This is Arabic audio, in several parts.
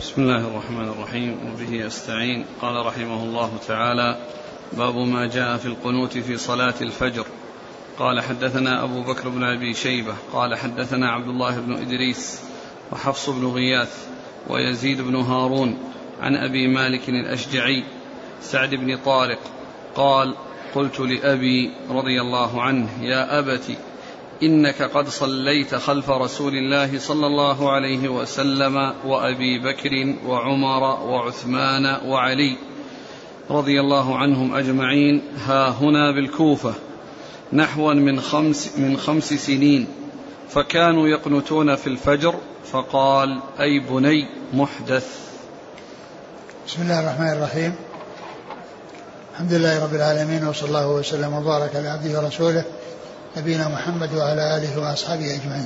بسم الله الرحمن الرحيم، وبه أستعين. قال رحمه الله تعالى: باب ما جاء في القنوت في صلاة الفجر. قال: حدثنا أبو بكر بن أبي شيبة قال: حدثنا عبد الله بن إدريس وحفص بن غياث ويزيد بن هارون عن أبي مالك الأشجعي سعد بن طارق قال: قلت لأبي رضي الله عنه: يا أبت، إنك قد صليت خلف رسول الله صلى الله عليه وسلم وأبي بكر وعمر وعثمان وعلي رضي الله عنهم أجمعين ها هنا بالكوفة نحوا من 5 سنين، فكانوا يقنتون في الفجر، فقال: أي بني محدث. بسم الله الرحمن الرحيم. الحمد لله رب العالمين، وصلى الله وسلم وبارك على عبده ورسوله نبينا محمد وعلى آله وأصحابه أجمعين.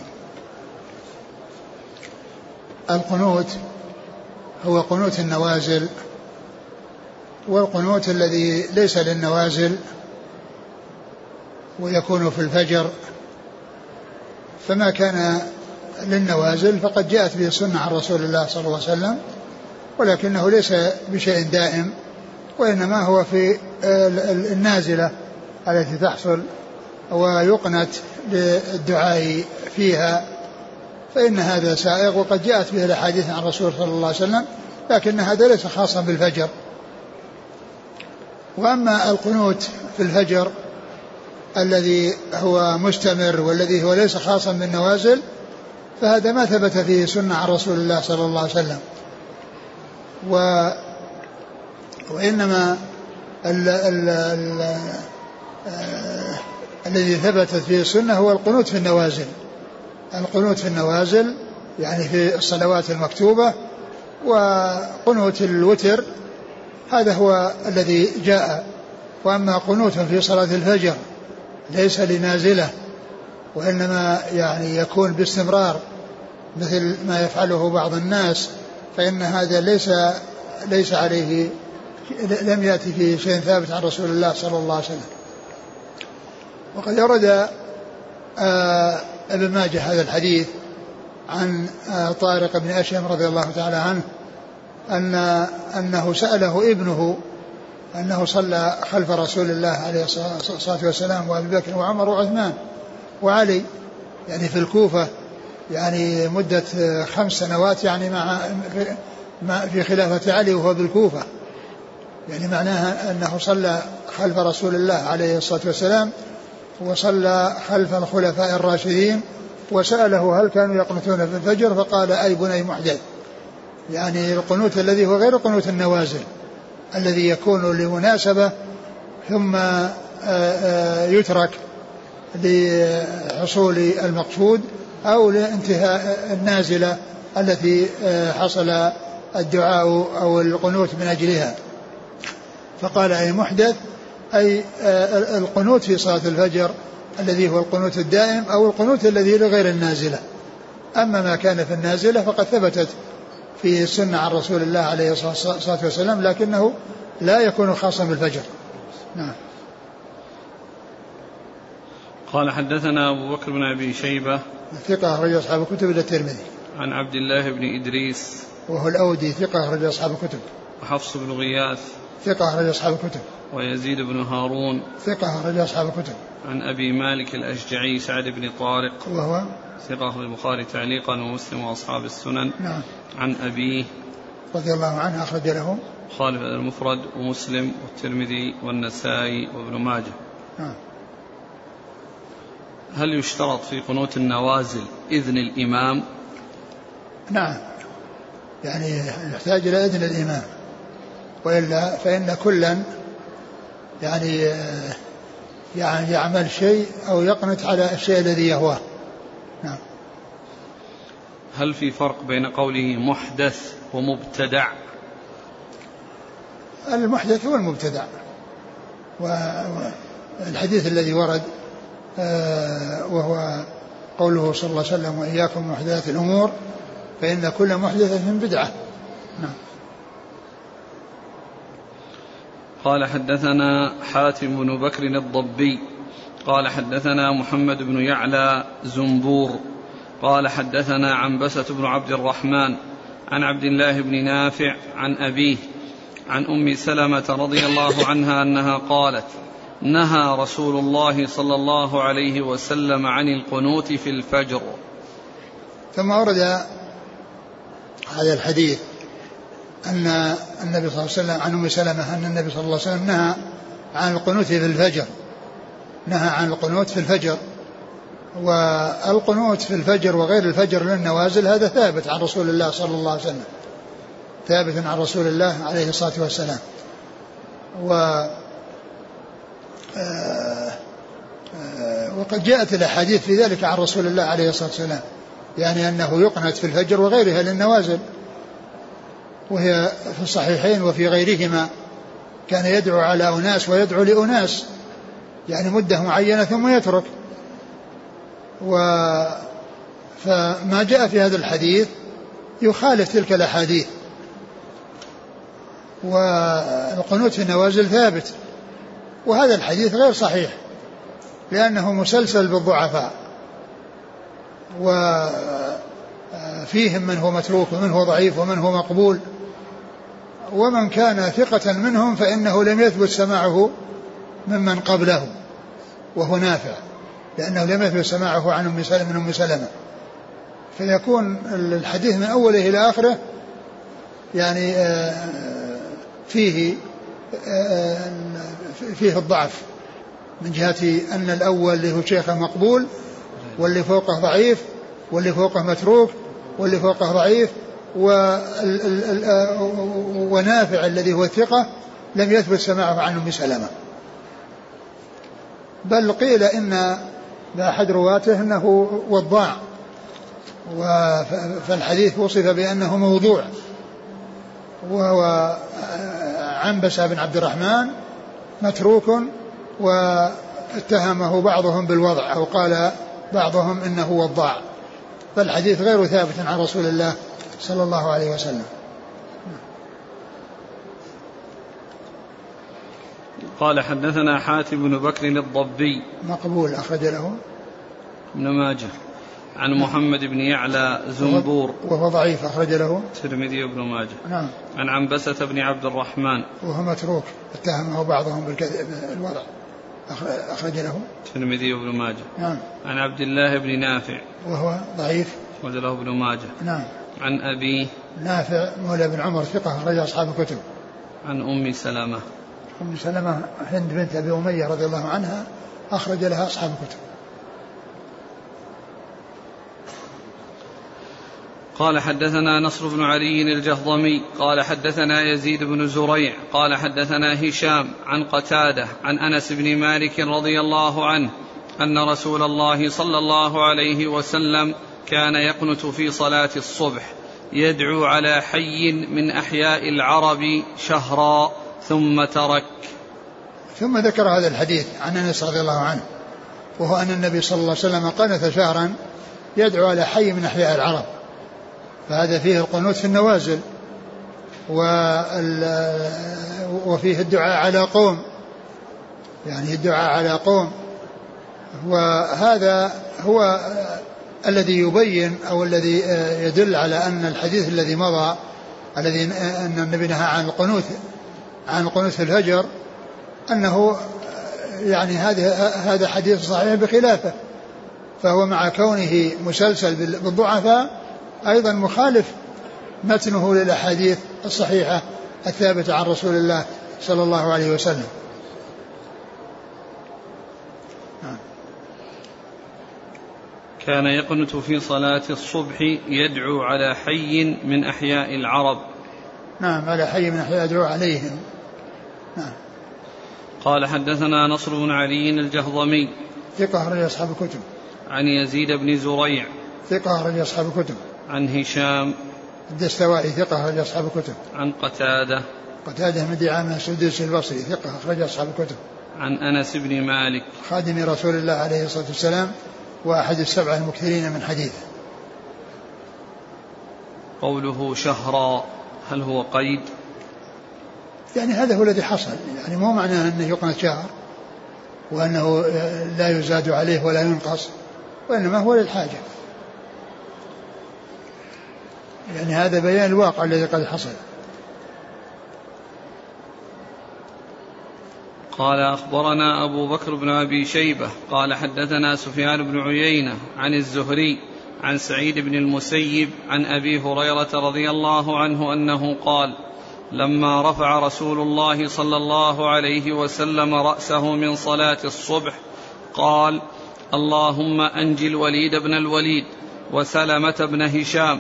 القنوت هو قنوت النوازل، والقنوت الذي ليس للنوازل ويكون في الفجر، فما كان للنوازل فقد جاءت به السنة عن رسول الله صلى الله عليه وسلم، ولكنه ليس بشيء دائم، وإنما هو في النازلة التي تحصل ويقنت للدعاء فيها، فإن هذا سائغ وقد جاءت به الأحاديث عن الرسول صلى الله عليه وسلم، لكن هذا ليس خاصا بالفجر. وأما القنوت في الفجر الذي هو مستمر والذي هو ليس خاصا بالنوازل، فهذا ما ثبت فيه سنة عن رسول الله صلى الله عليه وسلم. وإنما الذي ثبتت فيه السنة هو القنوت في النوازل. القنوت في النوازل يعني في الصلوات المكتوبة، وقنوت الوتر هذا هو الذي جاء. وأما قنوت في صلاة الفجر ليس لنازلة، وإنما يعني يكون باستمرار مثل ما يفعله بعض الناس، فإن هذا ليس عليه، لم يأتي فيه شيء ثابت عن رسول الله صلى الله عليه وسلم. وقد ورد ابن ماجه هذا الحديث عن طارق بن أشهم رضي الله تعالى عنه أنه سأله ابنه أنه صلى خلف رسول الله عليه الصلاة والسلام وأبي بكر وعمر وعثمان وعلي يعني في الكوفة، يعني مدة 5 سنوات، يعني في خلافة علي وهو بالكوفة، يعني معناها أنه صلى خلف رسول الله عليه الصلاة والسلام وصلى خلف الخلفاء الراشدين، وسأله هل كانوا يقنتون في الفجر، فقال: أي بني محدث، يعني القنوت الذي هو غير قنوت النوازل الذي يكون لمناسبة ثم يترك لحصول المقصود أو لانتهاء النازلة التي حصل الدعاء أو القنوت من أجلها. فقال: أي محدث، أي القنوت في صلاة الفجر الذي هو القنوت الدائم أو القنوت الذي لغير النازلة. أما ما كان في النازلة فقد ثبتت في السنة عن رسول الله عليه الصلاة والسلام، لكنه لا يكون خاصا بالفجر. نعم. قال: حدثنا أبو بكر بن أبي شيبة ثقة أخرج أصحاب الكتب إلى الترمذي. عن عبد الله بن إدريس وهو الأودي ثقة أخرج أصحاب الكتب. وحفص بن غياث ثقة أخرج أصحاب الكتب. ويزيد بن هارون ثقة أخرج أصحاب الكتب. عن أبي مالك الأشجعي سعد بن طارق وهو ثقة أخرج البخاري تعليقا ومسلم وأصحاب السنن. نعم. عن أبيه رضي الله عنه أخرج له خالف المفرد ومسلم والترمذي والنسائي وابن ماجه. نعم. هل يشترط في قنوت النوازل إذن الإمام؟ نعم، يعني يحتاج إلى إذن الإمام، وإلا فإن كلا يعني يعمل شيء أو يقنت على الشيء الذي يهواه. نعم. هل في فرق بين قوله محدث ومبتدع؟ المحدث هو المبتدع، والحديث الذي ورد وهو قوله صلى الله عليه وسلم: وإياكم محدثات الأمور فإن كل محدثة بدعة. نعم. قال: حدثنا حاتم بن بكر الضبي قال: حدثنا محمد بن يعلى زنبور قال: حدثنا عنبسة بن عبد الرحمن عن عبد الله بن نافع عن أبيه عن أم سلمة رضي الله عنها أنها قالت: نهى رسول الله صلى الله عليه وسلم عن القنوت في الفجر. ثم ورد هذا الحديث أن النبي صلى الله عليه وسلم عن أم سلمة أن النبي صلى الله عليه وسلم نهى عن القنوت في الفجر، نهى عن القنوت في الفجر. والقنوت في الفجر وغير الفجر للنوازل هذا ثابت عن رسول الله صلى الله عليه وسلم، ثابت عن رسول الله عليه الصلاة والسلام. وقد جاءت الأحاديث في ذلك عن رسول الله عليه الصلاة والسلام، يعني أنه يقنت في الفجر وغيرها للنوازل، وهي في الصحيحين وفي غيرهما. كان يدعو على أناس ويدعو لأناس، يعني مدة معينة ثم يترك. فما جاء في هذا الحديث يخالف تلك الأحاديث. والقنوت في النوازل ثابت، وهذا الحديث غير صحيح لأنه مسلسل بالضعفاء، وفيهم من هو متروك ومن هو ضعيف ومن هو مقبول، ومن كان ثقة منهم فإنه لم يثبت سماعه ممن قبله وهو نافع، لأنه لم يثبت سماعه عن من أم سلمة، فيكون الحديث من أوله إلى آخره يعني فيه الضعف، من جهة أن الأول اللي هو شيخه مقبول، واللي فوقه ضعيف، واللي فوقه متروك، واللي فوقه ضعيف، ونافع الذي هو الثقة لم يثبت سماعه عن أم سلمة. بل قيل إن بأحد رواته أنه وضاع، فالحديث وصف بأنه موضوع، وهو عنبسة بن عبد الرحمن متروك، واتهمه بعضهم بالوضع أو قال بعضهم إنه وضاع، فالحديث غير ثابت عن رسول الله صلى الله عليه وسلم. قال: حدثنا حاتم بن بكر الضبي مقبول أخرج له ابن ماجه عن محمد بن يعلى زنبور وهو ضعيف أخرج له الترمذي وابن ماجه. نعم. عن عنبسة بن عبد الرحمن وهو متروك اتهمه بعضهم بالوضع أخرج له الترمذي وابن ماجه. نعم. عن عبد الله بن نافع وهو ضعيف أخرج له ابن ماجه. نعم. عن أبيه نافع مولى بن عمر ثقة أخرج أصحاب الكتب. عن أم سلمة هند بنت أبي أمية رضي الله عنها أخرج لها أصحاب الكتب. قال: حدثنا نصر بن علي الجهضمي قال حدثنا يزيد بن زريع قال حدثنا هشام عن قتادة عن أنس بن مالك رضي الله عنه أن رسول الله صلى الله عليه وسلم كان يقنت في صلاة الصبح يدعو على حي من أحياء العرب شهرا ثم ترك. ثم ذكر هذا الحديث عن أنس رضي الله عنه، وهو أن النبي صلى الله عليه وسلم قنت شهرا يدعو على حي من أحياء العرب، فهذا فيه القنوت في النوازل، وفيه الدعاء على قوم، يعني الدعاء على قوم. وهذا هو الذي يبين أو الذي يدل على أن الحديث الذي مضى الذي أن النبي نهى عن القنوت في الفجر أنه يعني هذا حديث صحيح بخلافه، فهو مع كونه مسلسل بالضعفاء أيضا مخالف متنه للأحاديث الصحيحة الثابتة عن رسول الله صلى الله عليه وسلم. كان يقنت في صلاة الصبح يدعو على حي من أحياء العرب. نعم، على حي من أحياء يدعو عليهم. نعم. قال: حدثنا نصر بن علي الجهضمي ثقة أخرج أصحاب الكتب. عن يزيد بن زريع ثقة أخرج أصحاب الكتب. عن هشام الدستوائي ثقة أخرج أصحاب الكتب. عن قتادة بن دعامة السدوسي البصري ثقة أخرج أصحاب الكتب. عن أنس بن مالك خادم رسول الله عليه الصلاة والسلام وأحد السبعة المكثرين من حديثه. قوله شهرا هل هو قيد؟ يعني هذا هو الذي حصل، يعني مو معناه أنه يقنط شهر وأنه لا يزاد عليه ولا ينقص، وإنما هو للحاجة. يعني هذا بيان الواقع الذي قد حصل. قال أخبرنا أبو بكر بن أبي شيبة قال حدثنا سفيان بن عيينة عن الزهري عن سعيد بن المسيب عن أبي هريرة رضي الله عنه أنه قال لما رفع رسول الله صلى الله عليه وسلم رأسه من صلاة الصبح قال اللهم أنج الوليد بن الوليد وسلمة بن هشام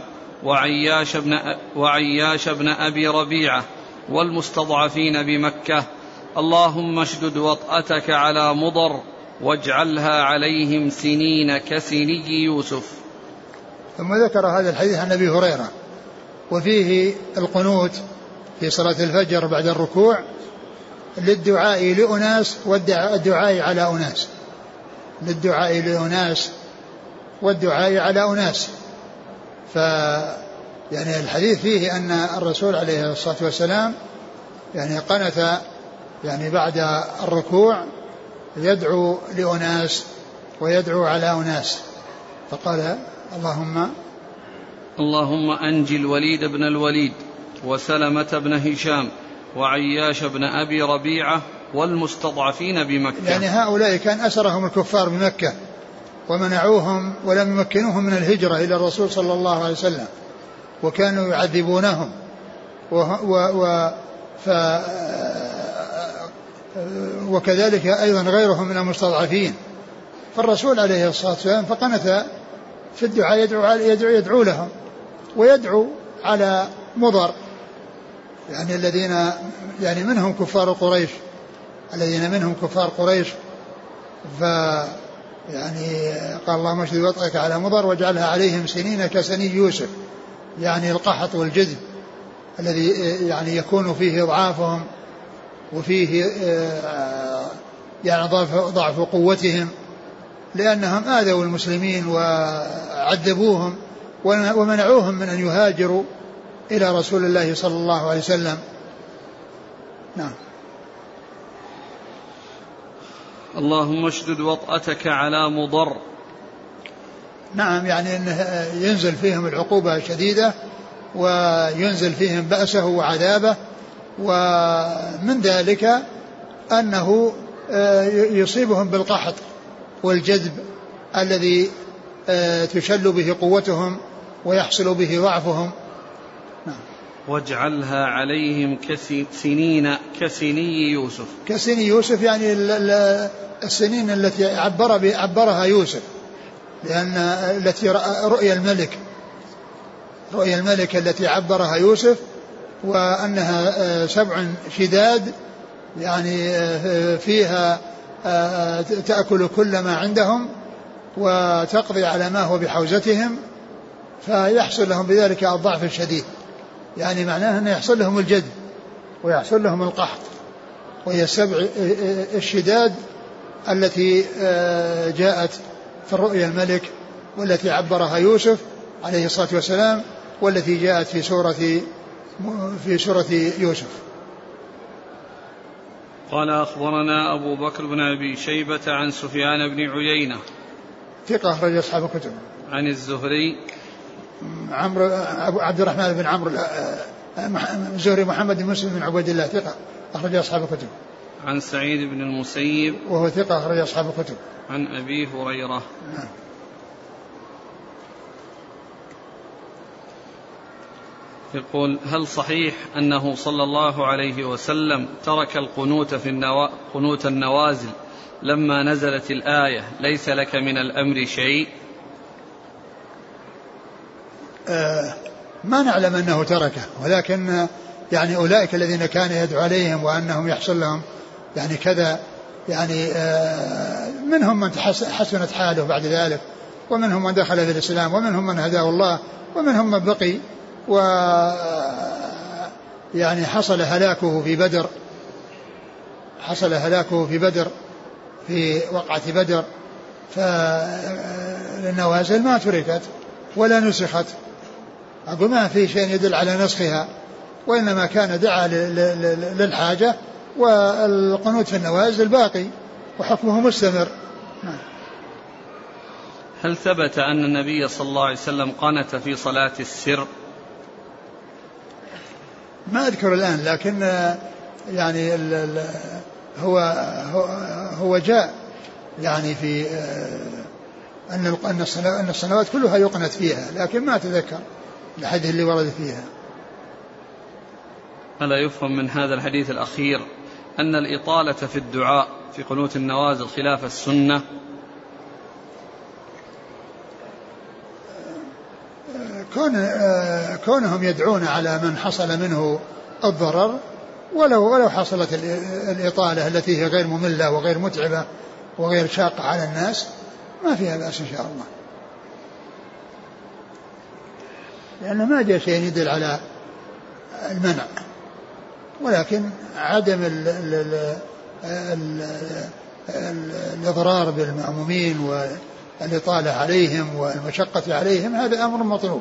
وعياش بن أبي ربيعة والمستضعفين بمكة اللهم اشدد وطأتك على مضر واجعلها عليهم سنين كسني يوسف. ثم ذكر هذا الحديث عن أبي هريرة وفيه القنوت في صلاة الفجر بعد الركوع للدعاء لأناس والدعاء على أناس، للدعاء لأناس والدعاء على أناس. يعني الحديث فيه أن الرسول عليه الصلاة والسلام يعني قنت يعني بعد الركوع يدعو لأناس ويدعو على أناس، فقال اللهم أنج الوليد بن الوليد وسلمة بن هشام وعياش بن أبي ربيعة والمستضعفين بمكة. يعني هؤلاء كان أسرهم الكفار بمكة ومنعوهم ولم يمكنوهم من الهجرة إلى الرسول صلى الله عليه وسلم وكانوا يعذبونهم وكذلك أيضا غيرهم من المستضعفين. فالرسول عليه الصلاة والسلام فقنت في الدعاء يدعو لهم ويدعو على مضر يعني الذين يعني منهم كفار قريش، الذين منهم كفار قريش. يعني قال اللهم اشدد وطأك على مضر واجعلها عليهم سنين كسني يوسف، يعني القحط والجذب الذي يعني يكون فيه ضعافهم وفيه يعني ضعف قوتهم لأنهم آذوا المسلمين وعذبوهم ومنعوهم من أن يهاجروا إلى رسول الله صلى الله عليه وسلم. نعم. اللهم اشدد وطأتك على مضر. نعم، يعني أنه ينزل فيهم العقوبة شديدة وينزل فيهم بأسه وعذابه، ومن ذلك أنه يصيبهم بالقحط والجذب الذي تشل به قوتهم ويحصل به ضعفهم. نعم. واجعلها عليهم سنين كسني يوسف. كسني يوسف يعني السنين التي عبرها يوسف، لأن التي رؤيا الملك التي عبرها يوسف، وأنها 7 شداد يعني فيها تأكل كل ما عندهم وتقضي على ما هو بحوزتهم، فيحصل لهم بذلك الضعف الشديد، يعني معناه أن يحصل لهم الجذب ويحصل لهم القحط، وهي 7 الشداد التي جاءت في الرؤيا الملك والتي عبرها يوسف عليه الصلاة والسلام والتي جاءت في سورة يوسف. قال أخبرنا أبو بكر بن أبي شيبة عن سفيان بن عيينة ثقة أخرج أصحاب الكتب. عن الزهري عبد الرحمن بن عمرو الزهري محمد بن مسلم بن عبيد الله ثقة أخرج أصحاب الكتب. عن سعيد بن المسيب وهو ثقة أخرج أصحاب الكتب. عن أبي هريرة. نعم. يقول هل صحيح أنه صلى الله عليه وسلم ترك القنوت قنوت النوازل لما نزلت الآية ليس لك من الأمر شيء؟ ما نعلم أنه تركه، ولكن يعني أولئك الذين كان يدعو عليهم وأنهم يحصل لهم يعني كذا، يعني منهم من حسنت حاله بعد ذلك، ومنهم من دخل في الإسلام، ومنهم من هداه الله، ومنهم من بقي، و يعني حصل هلاكه في بدر في وقعة بدر، فالنوازل ما تركت ولا نسخت، أقول ما في شيء يدل على نسخها، وإنما كان دعا للحاجة، والقنوت في النوازل باقي وحكمه مستمر. هل ثبت أن النبي صلى الله عليه وسلم قنت في صلاة السر؟ ما أذكر الآن، لكن يعني هو جاء يعني في أن الصلوات كلها يقنت فيها، لكن ما أتذكر الحديث اللي ورد فيها. ألا يفهم من هذا الحديث الأخير أن الإطالة في الدعاء في قنوت النوازل خلاف السنة؟ كونهم يدعون على من حصل منه الضرر، ولو حصلت الإطالة التي هي غير مملة وغير متعبة وغير شاقة على الناس ما فيها بأس إن شاء الله، لأنه ما جاء شيء يدل على المنع، ولكن عدم الإضرار بالمأمومين والإطالة عليهم والمشقة عليهم هذا أمر مطلوب.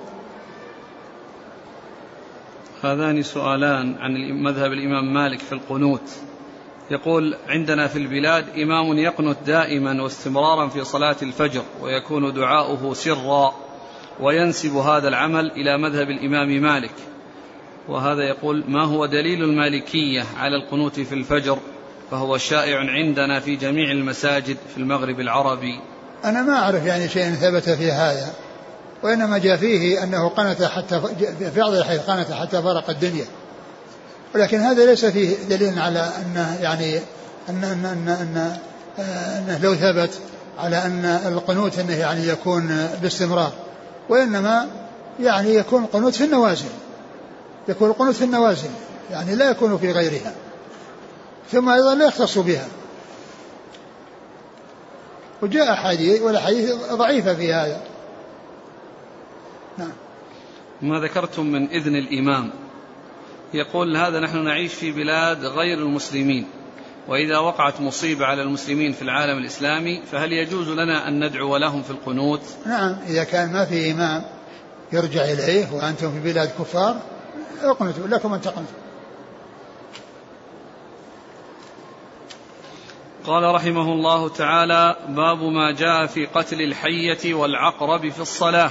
هذان سؤالان عن مذهب الإمام مالك في القنوت. يقول: عندنا في البلاد إمام يقنت دائما واستمرارا في صلاة الفجر، ويكون دعاؤه سرا، وينسب هذا العمل إلى مذهب الإمام مالك. وهذا يقول: ما هو دليل المالكية على القنوت في الفجر؟ فهو شائع عندنا في جميع المساجد في المغرب العربي. أنا ما أعرف يعني شيء ثبت في هذا، وإنما جاء فيه أنه قنت حتى في بعض الحين قنت حتى فرق الدنيا، ولكن هذا ليس فيه دليل على أنه يعني أنه لو ثبت على أن القنوت أنه يعني يكون باستمرار، وإنما يعني يكون قنوت في النوازل، يكون القنوت في النوازل يعني لا يكون في غيرها، ثم أيضا لا يختص بها. وجاء حديث والحديث ضعيفة في هذا. نعم. ما ذكرتم من إذن الإمام، يقول: هذا نحن نعيش في بلاد غير المسلمين، وإذا وقعت مصيبة على المسلمين في العالم الإسلامي فهل يجوز لنا أن ندعو لهم في القنوت؟ نعم، إذا كان ما في إمام يرجع إليه وأنتم في بلاد كفار اقنتوا، لكم أن تقنتوا. قال رحمه الله تعالى: باب ما جاء في قتل الحية والعقرب في الصلاة.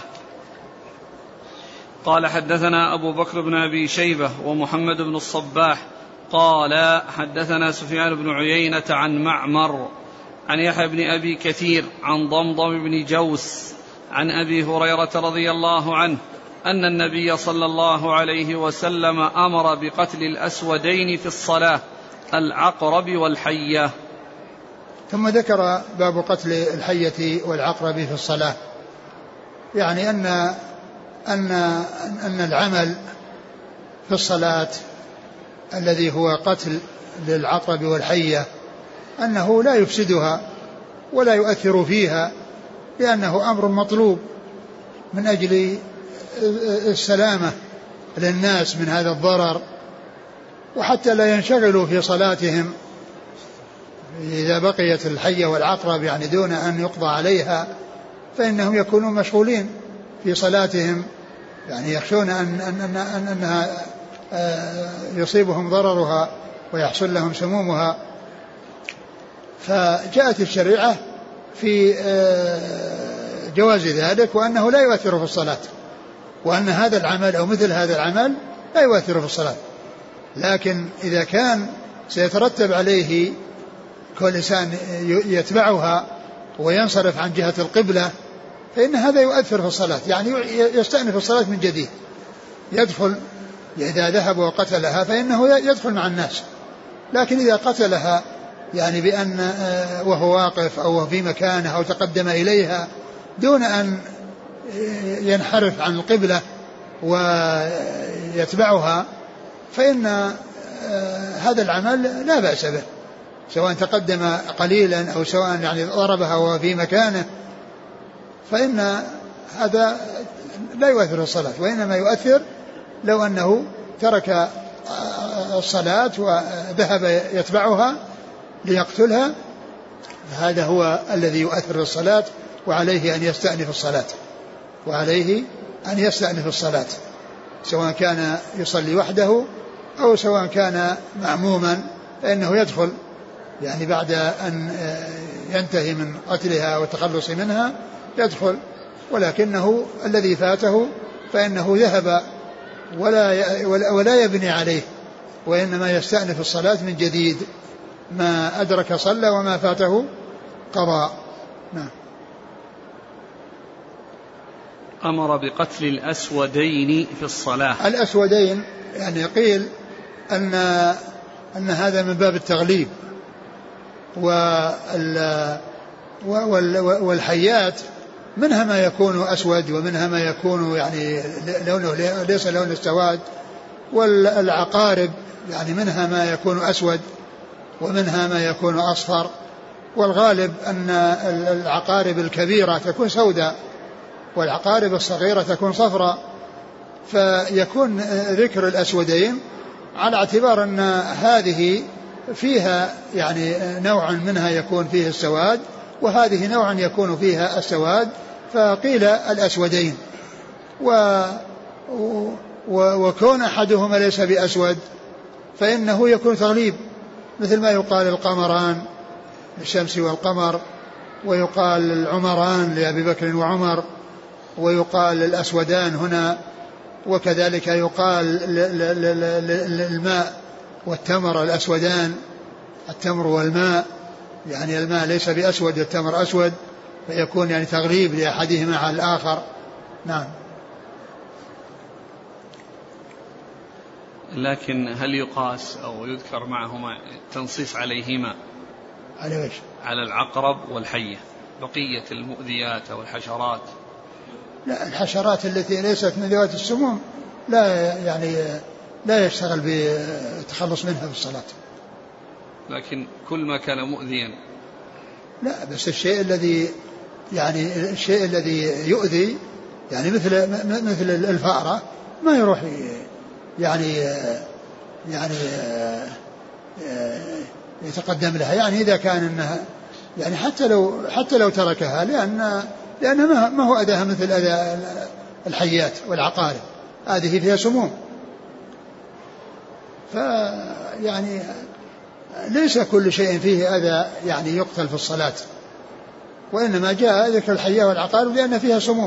قال: حدثنا أبو بكر بن أبي شيبة ومحمد بن الصباح قال: حدثنا سفيان بن عيينة عن معمر عن يحيى بن أبي كثير عن ضمضم بن جوس عن أبي هريرة رضي الله عنه أن النبي صلى الله عليه وسلم أمر بقتل الأسودين في الصلاة، العقرب والحية. ثم ذكر باب قتل الحية والعقرب في الصلاة، يعني أن العمل في الصلاة الذي هو قتل للعقرب والحية أنه لا يفسدها ولا يؤثر فيها، لأنه أمر مطلوب من أجل السلامة للناس من هذا الضرر، وحتى لا ينشغلوا في صلاتهم إذا بقيت الحية والعقرب يعني دون أن يقضى عليها، فإنهم يكونون مشغولين في صلاتهم، يعني يخشون أنها يصيبهم ضررها ويحصل لهم سمومها. فجاءت الشريعة في جواز ذلك، وأنه لا يؤثر في الصلاة، وأن هذا العمل أو مثل هذا العمل لا يؤثر في الصلاة. لكن إذا كان سيترتب عليه كل إنسان يتبعها وينصرف عن جهة القبلة فإن هذا يؤثر في الصلاة، يعني يستأنف الصلاة من جديد، يدخل إذا ذهب وقتلها فإنه يدخل مع الناس. لكن إذا قتلها يعني بأن وهو واقف أو في مكانه أو تقدم إليها دون أن ينحرف عن القبلة ويتبعها، فإن هذا العمل لا بأس به، سواء تقدم قليلا أو سواء يعني ضربها وهو في مكانه، فإن هذا لا يؤثر الصلاة، وإنما يؤثر لو أنه ترك الصلاة وذهب يتبعها ليقتلها، هذا هو الذي يؤثر الصلاة، وعليه أن يستأنف الصلاة، وعليه أن يستأنف الصلاة سواء كان يصلي وحده أو سواء كان معموما، فإنه يدخل يعني بعد أن ينتهي من قتلها والتخلص منها يدخل، ولكنه الذي فاته فإنه ذهب ولا يبني عليه، وإنما يستأنف الصلاة من جديد، ما أدرك صلى وما فاته قضى. نعم. أمر بقتل الأسودين في الصلاة. الأسودين يعني قيل أن هذا من باب التغليب، والحيات منها ما يكون أسود ومنها ما يكون يعني لونه ليس لون السواد، والعقارب يعني منها ما يكون أسود ومنها ما يكون أصفر، والغالب أن العقارب الكبيرة تكون سوداء والعقارب الصغيرة تكون صفراء، فيكون ذكر الأسودين على اعتبار أن هذه فيها يعني نوع منها يكون فيه السواد وهذه نوع يكون فيها السواد، فقيل الأسودين. وكون أحدهما ليس بأسود فإنه يكون تغليب، مثل ما يقال القمران للشمس والقمر، ويقال العمران لأبي بكر وعمر، ويقال الأسودان هنا، وكذلك يقال الماء والتمر الأسودان، التمر والماء، يعني الماء ليس بأسود والتمر أسود، فيكون يعني تغليب لأحدهما على الآخر. نعم. لكن هل يقاس أو يذكر معهما تنصيص عليهما على على العقرب والحية بقية المؤذيات أو الحشرات؟ لا، الحشرات التي ليست من ذوات السموم لا يشتغل بالتخلص منها في الصلاة. لكن كل ما كان مؤذيا لا، بس الشيء الذي يؤذي يعني مثل الفأرة ما يروح يعني يتقدم لها، يعني إذا كان إنها يعني حتى لو تركها لأنها ما هو أذاها مثل أذى الحيات والعقارب، هذه فيها سموم، فيعني ليس كل شيء فيه أذى يعني يقتل في الصلاة، وإنما جاء ذكر الحية والعقارب لأن فيها سموم.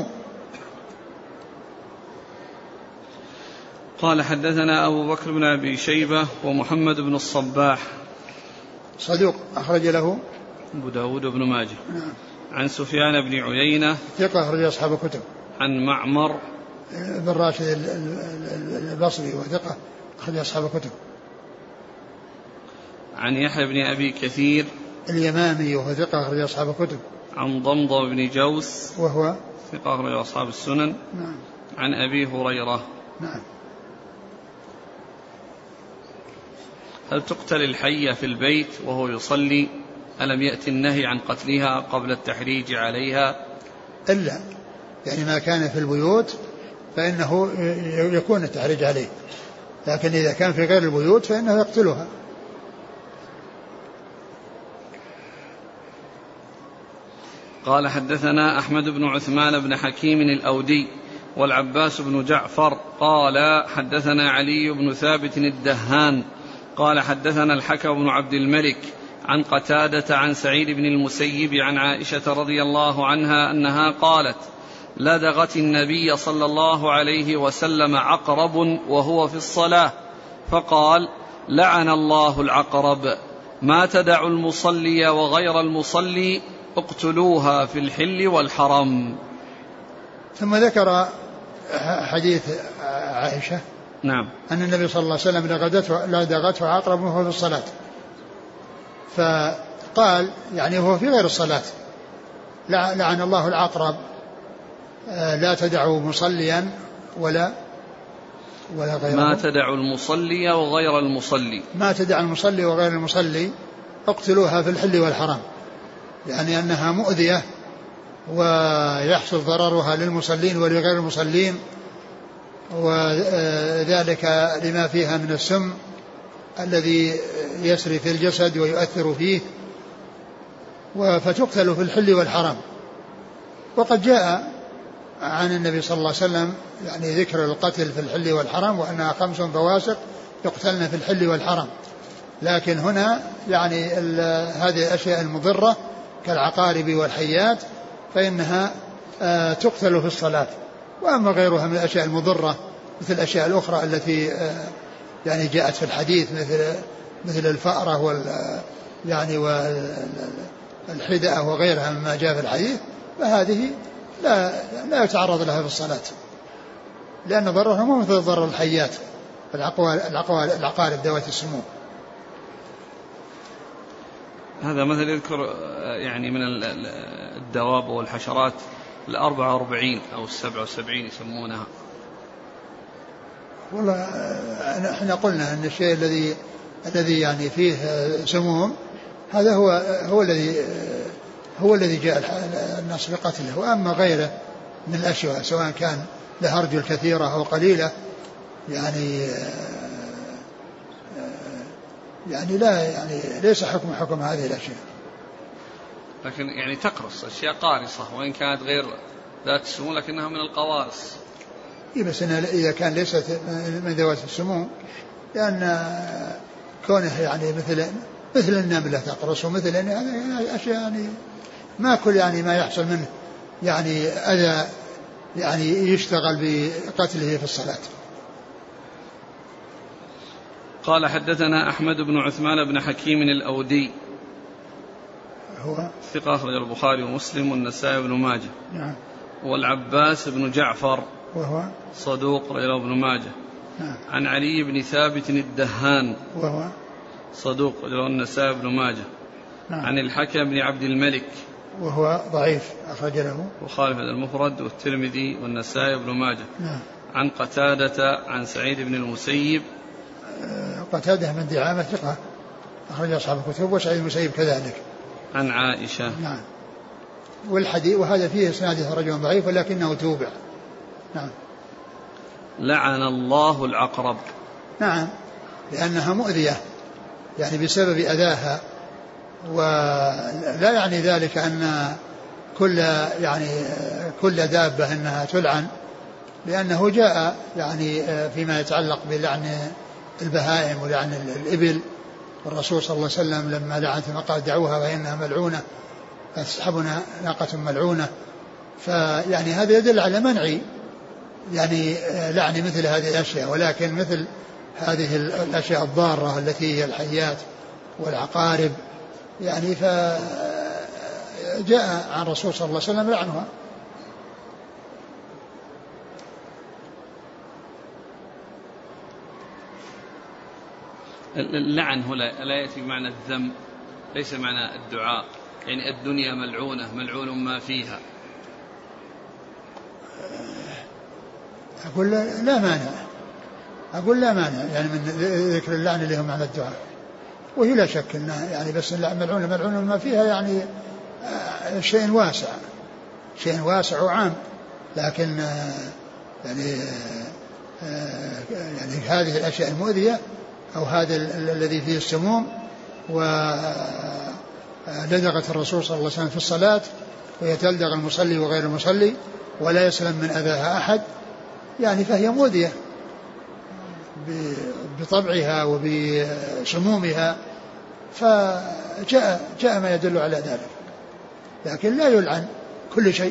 قال حدثنا أبو بكر بن أبي شيبة ومحمد بن الصباح صدوق أخرج له أبو داود بن ماجه. نعم. عن سفيان بن عيينة ثقة أخرج أصحاب الكتب. عن معمر بن راشد البصري وثقة أخرج أصحاب الكتب. عن يحيى بن أبي كثير اليمامي وهو ثقة أخرج أصحاب الكتب. عن ضمضم بن جوس وهو ثقة أخرج أصحاب السنن. نعم. عن أبي هريرة. نعم. هل تقتل الحية في البيت وهو يصلي؟ ألم يأتي النهي عن قتلها قبل التحريج عليها؟ إلا يعني ما كان في البيوت فإنه يكون التحريج عليه، لكن إذا كان في غير البيوت فإنه يقتلها. قال حدثنا أحمد بن عثمان بن حكيم الأودي والعباس بن جعفر قال حدثنا علي بن ثابت الدهان قال حدثنا الحكم بن عبد الملك عن قتادة عن سعيد بن المسيب عن عائشة رضي الله عنها أنها قالت لدغت النبي صلى الله عليه وسلم عقرب وهو في الصلاة فقال لعن الله العقرب ما تدع المصلي وغير المصلي اقتلوها في الحل والحرم. ثم ذكر حديث عائشة نعم أن النبي صلى الله عليه وسلم لدغته عقرب وهو في الصلاة، فقال يعني هو في غير الصلاة لعن الله العقرب لا تدعوا مصليا ولا غيره، ما تدع المصلي وغير المصلي، ما تدع المصلي وغير المصلي اقتلوها في الحل والحرام، يعني أنها مؤذية ويحصل ضررها للمصلين ولغير المصلين، وذلك لما فيها من السم الذي يسري في الجسد ويؤثر فيه، فتقتل في الحل والحرام. وقد جاء عن النبي صلى الله عليه وسلم يعني ذكر القتل في الحل والحرام وأنها 5 فواسق يقتلن في الحل والحرام، لكن هنا يعني هذه الأشياء المضرة كالعقارب والحيات فإنها تقتل في الصلاة، وأما غيرها من الأشياء المضرة مثل الأشياء الأخرى التي يعني جاءت في الحديث مثل الفأرة يعني والحدأة وغيرها مما جاء في الحديث، فهذه لا يتعرض لها في الصلاة، لأن ضررها مو مثل ضرر الحيات العقارب ذوات السموم. هذا مثل يذكر يعني من الدواب والحشرات 44 أو 77 يسمونها. والله احنا قلنا ان الشيء الذي يعني فيه سموم هذا هو الذي جاء النص بقتله، واما غيره من الاشياء سواء كان له أرجل كثيرة او قليلة يعني لا يعني ليس حكم هذه الاشياء. لكن يعني تقرص أشياء قارصة وإن كانت غير ذات السموم لكنها من القوارص. بس إذا كان ليست من ذوات السموم، لأن كونه يعني مثل النملة تقرص ومثل يعني أشياء يعني ما كل يعني ما يحصل منه يعني أذى يعني يشتغل بقتله في الصلاة. قال حدثنا أحمد بن عثمان بن حكيم الأودي هو ثقة أخرج البخاري ومسلم والنسائي بن ماجه. نعم. والعباس بن جعفر وهو صدوق رواه ابن ماجه. نعم. عن علي بن ثابت الدهان وهو صدوق رواه النسائي بن ماجه. نعم. عن الحكم بن عبد الملك وهو ضعيف أخرج له وخالف المفرد والترمذي والنسائي بن ماجه. نعم. عن قتادة عن سعيد بن المسيب. قتادة من دعامة ثقة أخرج أصحاب الكتب، وسعيد بن المسيب كذلك. عن عائشة. نعم. والحديث وهذا فيه إسناده رجل ضعيف ولكنه توبع. نعم. لعن الله العقرب. نعم، لأنها مؤذية يعني بسبب أذاها، ولا يعني ذلك أن كل دابة أنها تلعن، لأنه جاء يعني فيما يتعلق بلعن البهائم ولعن الإبل، والرسول صلى الله عليه وسلم لما لعن ثم قال دعوها فإنها ملعونة فتصحبنا ناقة ملعونة، فيعني هذا يدل على منع يعني لعن مثل هذه الأشياء، ولكن مثل هذه الأشياء الضارة التي هي الحيات والعقارب يعني فجاء عن الرسول صلى الله عليه وسلم لعنها. اللعن هنا لا يأتي بمعنى الذم، ليس معنى الدعاء، يعني الدنيا ملعونة ملعون ما فيها. أقول لا مانع يعني من ذكر اللعن اللي هو معنى الدعاء، وهي لا شك انها يعني بس ملعون ما فيها يعني شيء واسع وعام، لكن يعني هذه الأشياء المؤذية أو هذا الذي فيه السموم ولدغت الرسول صلى الله عليه وسلم في الصلاة، ويتلدغ المصلي وغير المصلي ولا يسلم من أذاها أحد، يعني فهي مؤذية بطبعها وبسمومها، فجاء ما يدل على ذلك، لكن لا يلعن كل شيء،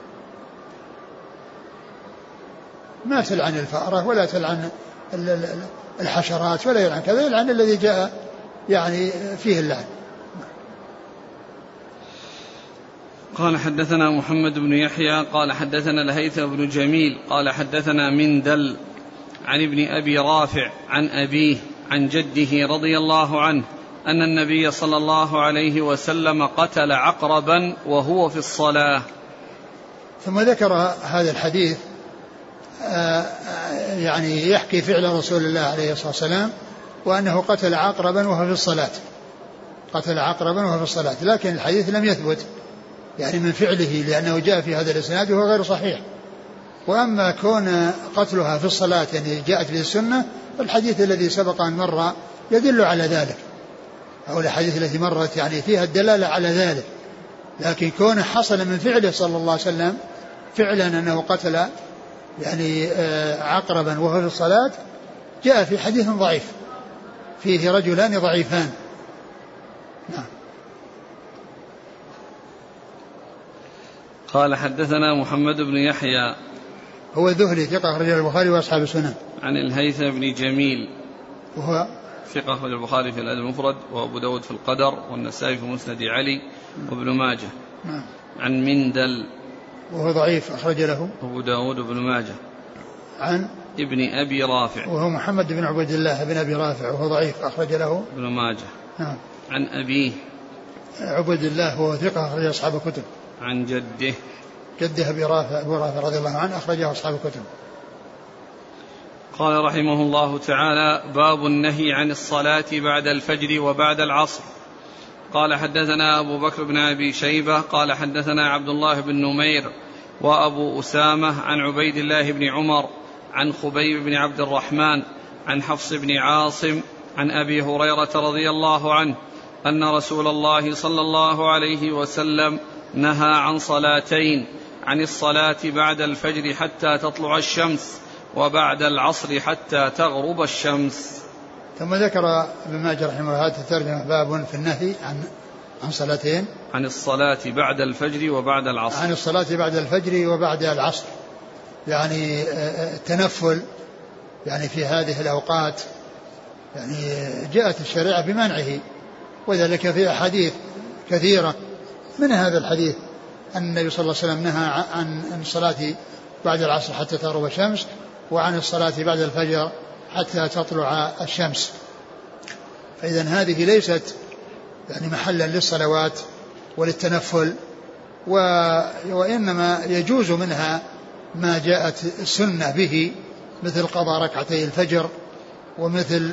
ما تلعن الفأرة ولا تلعن الحشرات ولا يلعن كذا، يلعن الذي جاء يعني فيه اللعن. قال حدثنا محمد بن يحيى قال حدثنا الهيثم بن جميل قال حدثنا مندل عن ابن أبي رافع عن أبيه عن جده رضي الله عنه أن النبي صلى الله عليه وسلم قتل عقربا وهو في الصلاة. ثم ذكر هذا الحديث يعني يحكي فعل رسول الله عليه الصلاة والسلام، وأنه قتل عقربا وهو في الصلاة، لكن الحديث لم يثبت يعني من فعله، لأنه جاء في هذا الإسناد وهو غير صحيح. وأما كون قتلها في الصلاة يعني جاءت به السنة، فالحديث الذي سبق أن مر يدل على ذلك، أو الحديث التي مرت يعني فيها الدلالة على ذلك، لكن كون حصل من فعله صلى الله عليه وسلم فعلا أنه قتل يعني عقربا وهو في الصلاة، جاء في حديث ضعيف فيه رجلان ضعيفان. نعم. قال حدثنا محمد بن يحيى هو الذهلي ثقة أخرج البخاري وأصحاب السنن. عن الهيثم بن جميل وهو ثقة أخرج البخاري في الأدب المفرد وأبو داود في القدر والنسائي في مسند علي وابن ماجه. عن مندل وهو ضعيف أخرج له أبو داود وابن ماجه. عن ابن أبي رافع وهو محمد بن عبد الله بن أبي رافع وهو ضعيف أخرج له ابن ماجه. عن أبيه عبد الله وهو ثقة أخرج أصحاب الكتب. عن جده أبو رافع رضي الله عنه أخرجه أصحاب الكتب. قال رحمه الله تعالى: باب النهي عن الصلاة بعد الفجر وبعد العصر. قال حدثنا أبو بكر بن أبي شيبة قال حدثنا عبد الله بن نمير وأبو أسامة عن عبيد الله بن عمر عن خبيب بن عبد الرحمن عن حفص بن عاصم عن أبي هريرة رضي الله عنه أن رسول الله صلى الله عليه وسلم نهى عن صلاتين: عن الصلاة بعد الفجر حتى تطلع الشمس، وبعد العصر حتى تغرب الشمس. ثم ذكر ابن ماجه رحمه الله هذه الترجمة: باب في النهي عن صلاتين: عن الصلاة بعد الفجر وبعد العصر. عن الصلاة بعد الفجر وبعد العصر، يعني التنفل يعني في هذه الأوقات، يعني جاءت الشريعة بمنعه، وذلك في أحاديث كثيرة. من هذا الحديث أن النبي صلى الله عليه وسلم نهى عن الصلاة بعد العصر حتى تغرب الشمس، وعن الصلاة بعد الفجر حتى تطلع الشمس. فإذا هذه ليست يعني محلا للصلوات وللتنفل، وإنما يجوز منها ما جاءت السنة به، مثل قضاء ركعتي الفجر، ومثل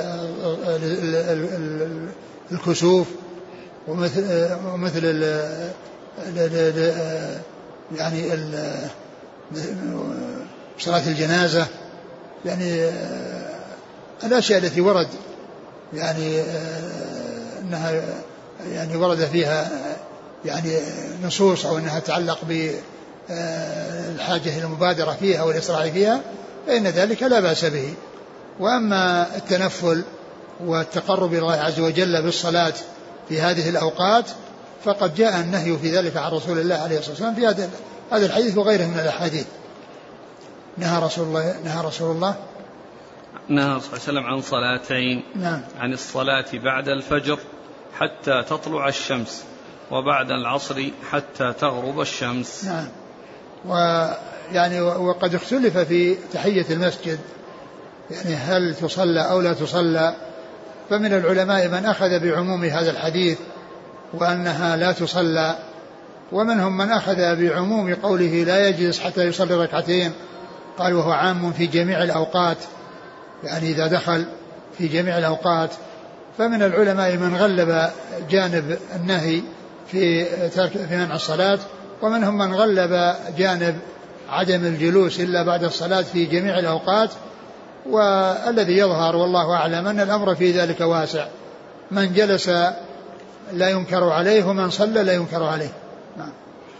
الكسوف، ومثل يعني صلاة الجنازة، يعني الأشياء التي ورد يعني أنها يعني ورد فيها يعني نصوص، أو أنها تتعلق بالحاجة إلى المبادرة فيها والإسراع فيها، فإن ذلك لا بأس به. وأما التنفل والتقرب إلى الله عز وجل بالصلاة في هذه الأوقات فقد جاء النهي في ذلك عن رسول الله عليه الصلاة والسلام في هذا الحديث وغيره من الأحاديث. نهى رسول الله نهى صلى الله عليه وسلم عن صلاتين: نعم. عن الصلاة بعد الفجر حتى تطلع الشمس، وبعد العصر حتى تغرب الشمس. نعم. ويعني وقد اختلف في تحية المسجد، يعني هل تصلى أو لا تصلى. فمن العلماء من أخذ بعموم هذا الحديث وأنها لا تصلى، ومنهم من أخذ بعموم قوله لا يجلس حتى يصلي ركعتين، قال وهو عام في جميع الأوقات، يعني إذا دخل في جميع الأوقات. فمن العلماء من غلب جانب النهي في منع الصلاة، ومنهم من غلب جانب عدم الجلوس إلا بعد الصلاة في جميع الأوقات. والذي يظهر والله أعلم أن الأمر في ذلك واسع، من جلس لا ينكر عليه، ومن صلى لا ينكر عليه. نعم.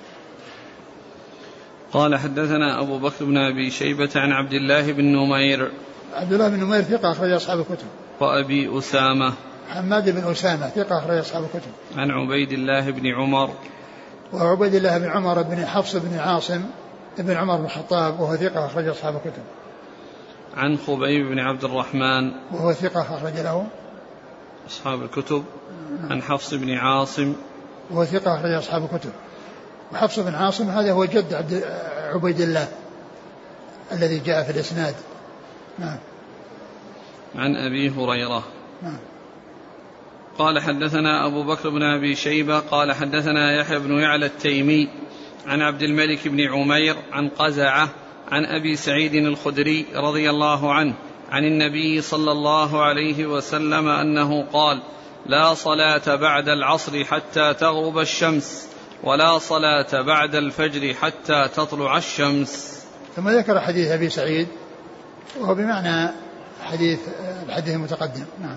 قال حدثنا أبو بكر بن أبي شيبة عن عبد الله بن نمير. عبد الله بن نمير ثقة أخرج أصحاب الكتب. وأبي أسامة حماد بن أسامة ثقة أخرج أصحاب الكتب. عن عبيد الله بن عمر. وعبيد الله بن عمر بن حفص بن عاصم بن عمر بن الخطاب وهو ثقة أخرج أصحاب الكتب. عن خبيب بن عبد الرحمن وهو ثقة أخرج له أصحاب الكتب. عن حفص بن عاصم وهو ثقة أخرج أصحاب الكتب. وحفص بن عاصم هذا هو جد عبيد الله الذي جاء في الإسناد. نعم. عن أبي هريرة. نعم. قال حدثنا أبو بكر بن أبي شيبة قال حدثنا يحيى بن يعلى التيمي عن عبد الملك بن عمير عن قزعة عن أبي سعيد الخدري رضي الله عنه عن النبي صلى الله عليه وسلم أنه قال: لا صلاة بعد العصر حتى تغرب الشمس، ولا صلاة بعد الفجر حتى تطلع الشمس. ثم ذكر حديث أبي سعيد وهو بمعنى الحديث المتقدم. نعم.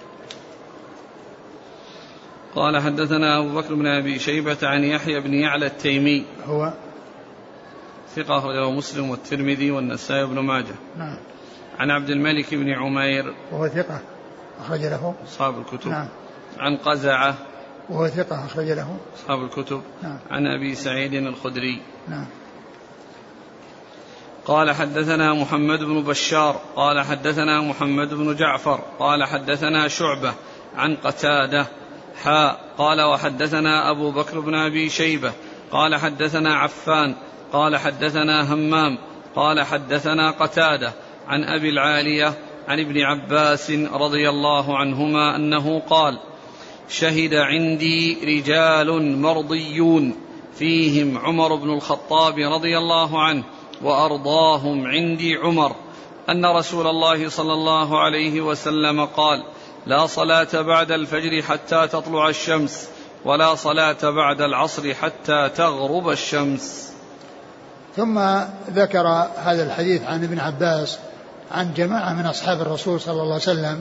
قال حدثنا أبو بكر بن أبي شيبة عن يحيى بن يعلى التيمي هو ثقة أخرجه مسلم والترمذي والنسائي وابن ماجه. نعم. عن عبد الملك بن عمير وهو ثقة أخرج له أصحاب الكتب. نعم. عن قزعة وهو ثقة أخرج له أصحاب الكتب. نعم. عن أبي سعيد الخدري. نعم. قال حدثنا محمد بن بشار قال حدثنا محمد بن جعفر قال حدثنا شعبة عن قتادة قال وحدثنا أبو بكر بن أبي شيبة قال حدثنا عفان قال حدثنا همام قال حدثنا قتادة عن أبي العالية عن ابن عباس رضي الله عنهما أنه قال شهد عندي رجال مرضيون فيهم عمر بن الخطاب رضي الله عنه وأرضاهم عندي عمر أن رسول الله صلى الله عليه وسلم قال لا صلاة بعد الفجر حتى تطلع الشمس ولا صلاة بعد العصر حتى تغرب الشمس. ثم ذكر هذا الحديث عن ابن عباس عن جماعة من أصحاب الرسول صلى الله عليه وسلم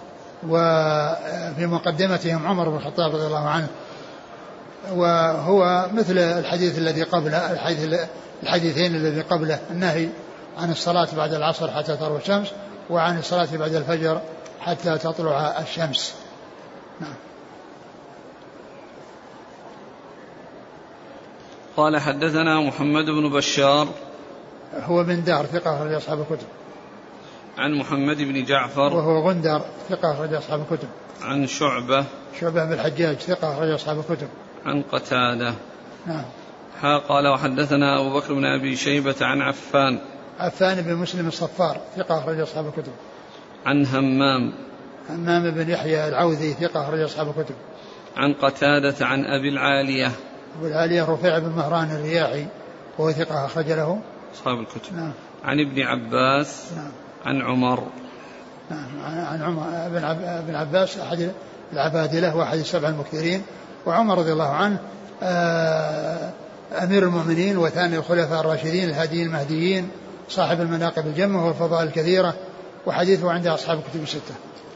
وفي مقدمتهم عمر بن الخطاب رضي الله عنه، وهو مثل الحديث الذي قبله الحديثين الذي قبله النهي عن الصلاة بعد العصر حتى تغرب الشمس وعن الصلاة بعد الفجر حتى تطلع الشمس. نعم. قال حدثنا محمد بن بشار هو بن دار ثقة أخرج أصحاب الكتب. عن محمد بن جعفر وهو غندر ثقة أخرج أصحاب الكتب. عن شعبة بن الحجاج ثقة أخرج أصحاب الكتب. عن قتادة. نعم. قال وحدثنا أبو بكر بن أبي شيبة عن عفان بن مسلم الصفار ثقة أخرج أصحاب الكتب. عن همام بن يحيى العوذي ثقة أخرج أصحاب الكتب. عن قتادة عن أبي العالية رفيع بن مهران الرياحي وهو ثقة أخرج له أصحاب الكتب. نعم. عن ابن عباس. نعم. عن عمر. نعم. عن عمر بن عباس أحد العبادلة وأحد السبع المكثرين، وعمر رضي الله عنه أمير المؤمنين وثاني الخلفاء الراشدين الهاديين المهديين صاحب المناقب الجمة والفضائل الكثيرة، وحديثه عند أصحاب الكتب الستة.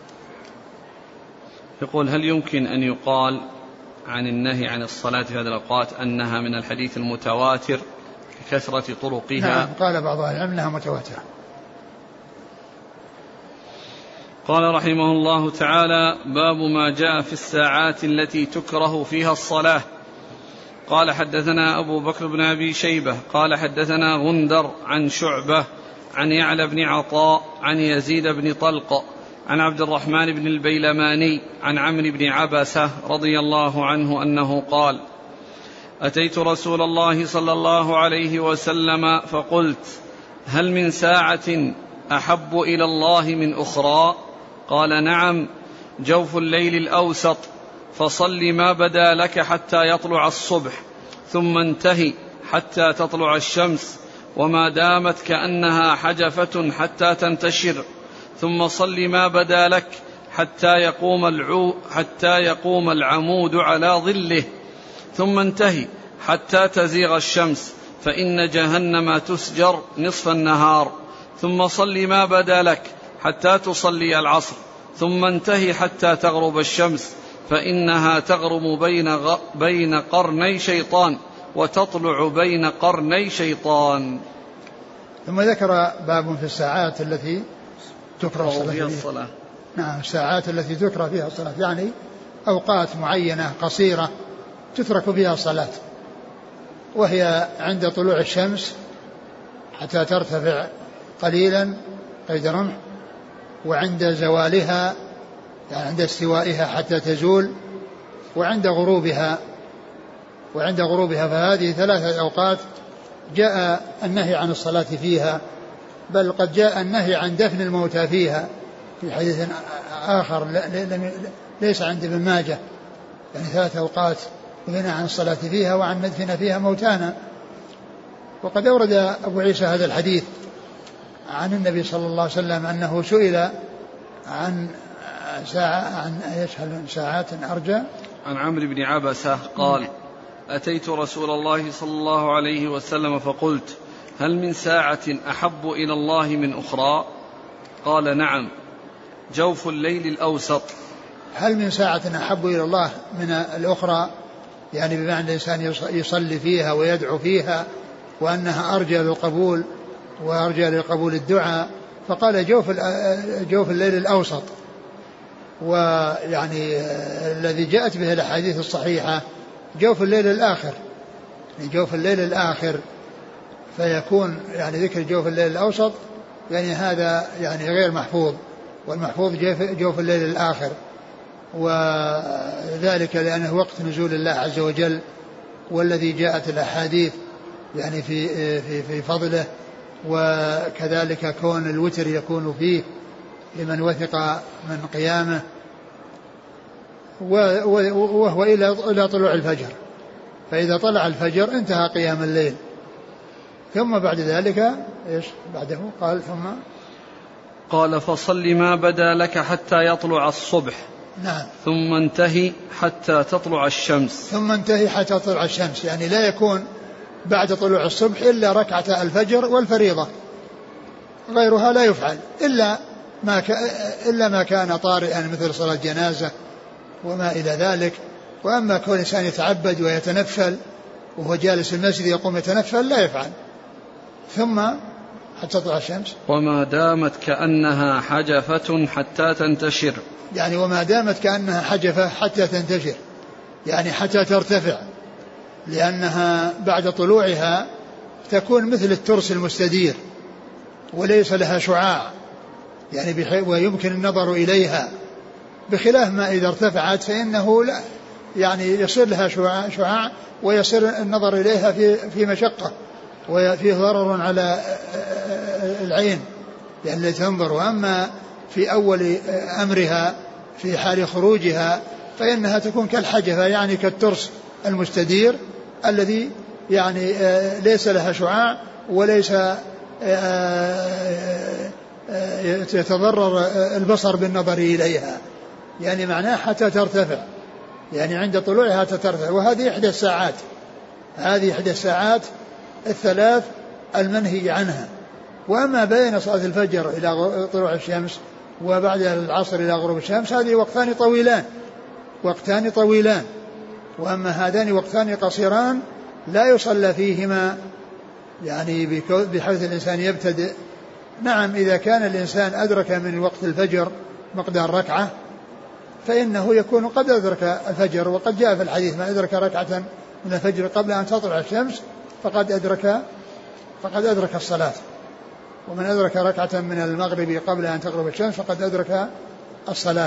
يقول هل يمكن أن يقال عن النهي عن الصلاة في هذه الأوقات أنها من الحديث المتواتر كثرة طرقها؟ نعم، قال بعض أهل العلم أنها متواترة. قال رحمه الله تعالى باب ما جاء في الساعات التي تكره فيها الصلاة. قال حدثنا أبو بكر بن أبي شيبة قال حدثنا غندر عن شعبة عن يعلى بن عطاء عن يزيد بن طلق عن عبد الرحمن بن البيلماني عن عمرو بن عبسة رضي الله عنه أنه قال أتيت رسول الله صلى الله عليه وسلم فقلت هل من ساعة أحب إلى الله من أخرى؟ قال نعم، جوف الليل الأوسط، فصل ما بدا لك حتى يطلع الصبح ثم انتهي حتى تطلع الشمس وما دامت كأنها حجفة حتى تنتشر، ثم صل ما بدا لك حتى يقوم العمود على ظله، ثم انتهي حتى تزيغ الشمس فإن جهنم تسجر نصف النهار، ثم صل ما بدا لك حتى تصلي العصر، ثم انتهي حتى تغرب الشمس فإنها تغرب بين قرني شيطان وتطلع بين قرني شيطان. ثم ذكر باب في الساعات التي تكره فيها الصلاة. نعم، الساعات التي تكره فيها الصلاة، يعني أوقات معينة قصيرة تترك فيها الصلاة، وهي عند طلوع الشمس حتى ترتفع قليلا قيد رمح، وعند زوالها يعني عند استوائها حتى تزول، وعند غروبها فهذه ثلاثة أوقات جاء النهي عن الصلاة فيها، بل قد جاء النهي عن دفن الموتى فيها في حديث آخر ليس عند ابن ماجه، يعني ثلاثة أوقات نهي عن الصلاة فيها وعن ندفن فيها موتانا. وقد أورد أبو عيسى هذا الحديث عن النبي صلى الله عليه وسلم أنه سئل عن ساعات أرجى عن عمرو بن عبسة قال أتيت رسول الله صلى الله عليه وسلم فقلت هل من ساعة أحب إلى الله من أخرى؟ قال نعم، جوف الليل الأوسط. هل من ساعة أحب إلى الله من الأخرى، يعني بمعنى الإنسان يصلي فيها ويدعو فيها وأنها أرجى للقبول وأرجى لقبول الدعاء، فقال جوف الليل الأوسط. ويعني الذي جاءت به الأحاديث الصحيحة جوف الليل الآخر، جوف الليل الآخر، فيكون يعني ذكر جوف الليل الأوسط يعني هذا يعني غير محفوظ، والمحفوظ جوف الليل الآخر، وذلك لأنه وقت نزول الله عز وجل، والذي جاءت الأحاديث يعني في فضله، وكذلك كون الوتر يكون فيه لمن وثق من قيامه، وهو إلى طلوع الفجر، فإذا طلع الفجر انتهى قيام الليل. ثم بعد ذلك إيش بعده؟ قال فصل ما بدا لك حتى يطلع الصبح. نعم. ثم انتهي حتى تطلع الشمس. ثم انتهي حتى تطلع الشمس، يعني لا يكون بعد طلوع الصبح إلا ركعة الفجر والفريضة، غيرها لا يفعل إلا ما كان طارئا مثل صلاة جنازة وما إلى ذلك. وأما كون الإنسان يتعبد ويتنفل وهو جالس المسجد يقوم يتنفل لا يفعل. ثم حتى تطلع الشمس وما دامت كأنها حجفة حتى تنتشر، يعني وما دامت كأنها حجفة حتى تنتشر، يعني حتى ترتفع، لأنها بعد طلوعها تكون مثل الترس المستدير وليس لها شعاع، يعني ويمكن النظر إليها، بخلاف ما إذا ارتفعت فإنه لا يعني يصير لها شعاع ويصير النظر إليها في مشقة وفيه ضرر على العين لأن يعني تنظر. وأما في أول أمرها في حال خروجها فإنها تكون كالحجفة، يعني كالترس المستدير الذي يعني ليس لها شعاع وليس يتضرر البصر بالنظر إليها، يعني معناه حتى ترتفع، يعني عند طلوعها ترتفع. وهذه إحدى الساعات، هذه إحدى الساعات الثلاث المنهي عنها. وأما بين صلاة الفجر إلى طلوع الشمس وبعد العصر إلى غروب الشمس هذه وقتان طويلان. وأما هذان وقتان قصيران لا يصلى فيهما، يعني بحيث الإنسان يبتدئ. نعم إذا كان الإنسان أدرك من وقت الفجر مقدار ركعة فإنه يكون قد أدرك الفجر، وقد جاء في الحديث من أدرك ركعة من الفجر قبل أن تطلع الشمس فقد أدرك الصلاة، ومن أدرك ركعة من المغرب قبل أن تغرب الشمس فقد أدرك الصلاة.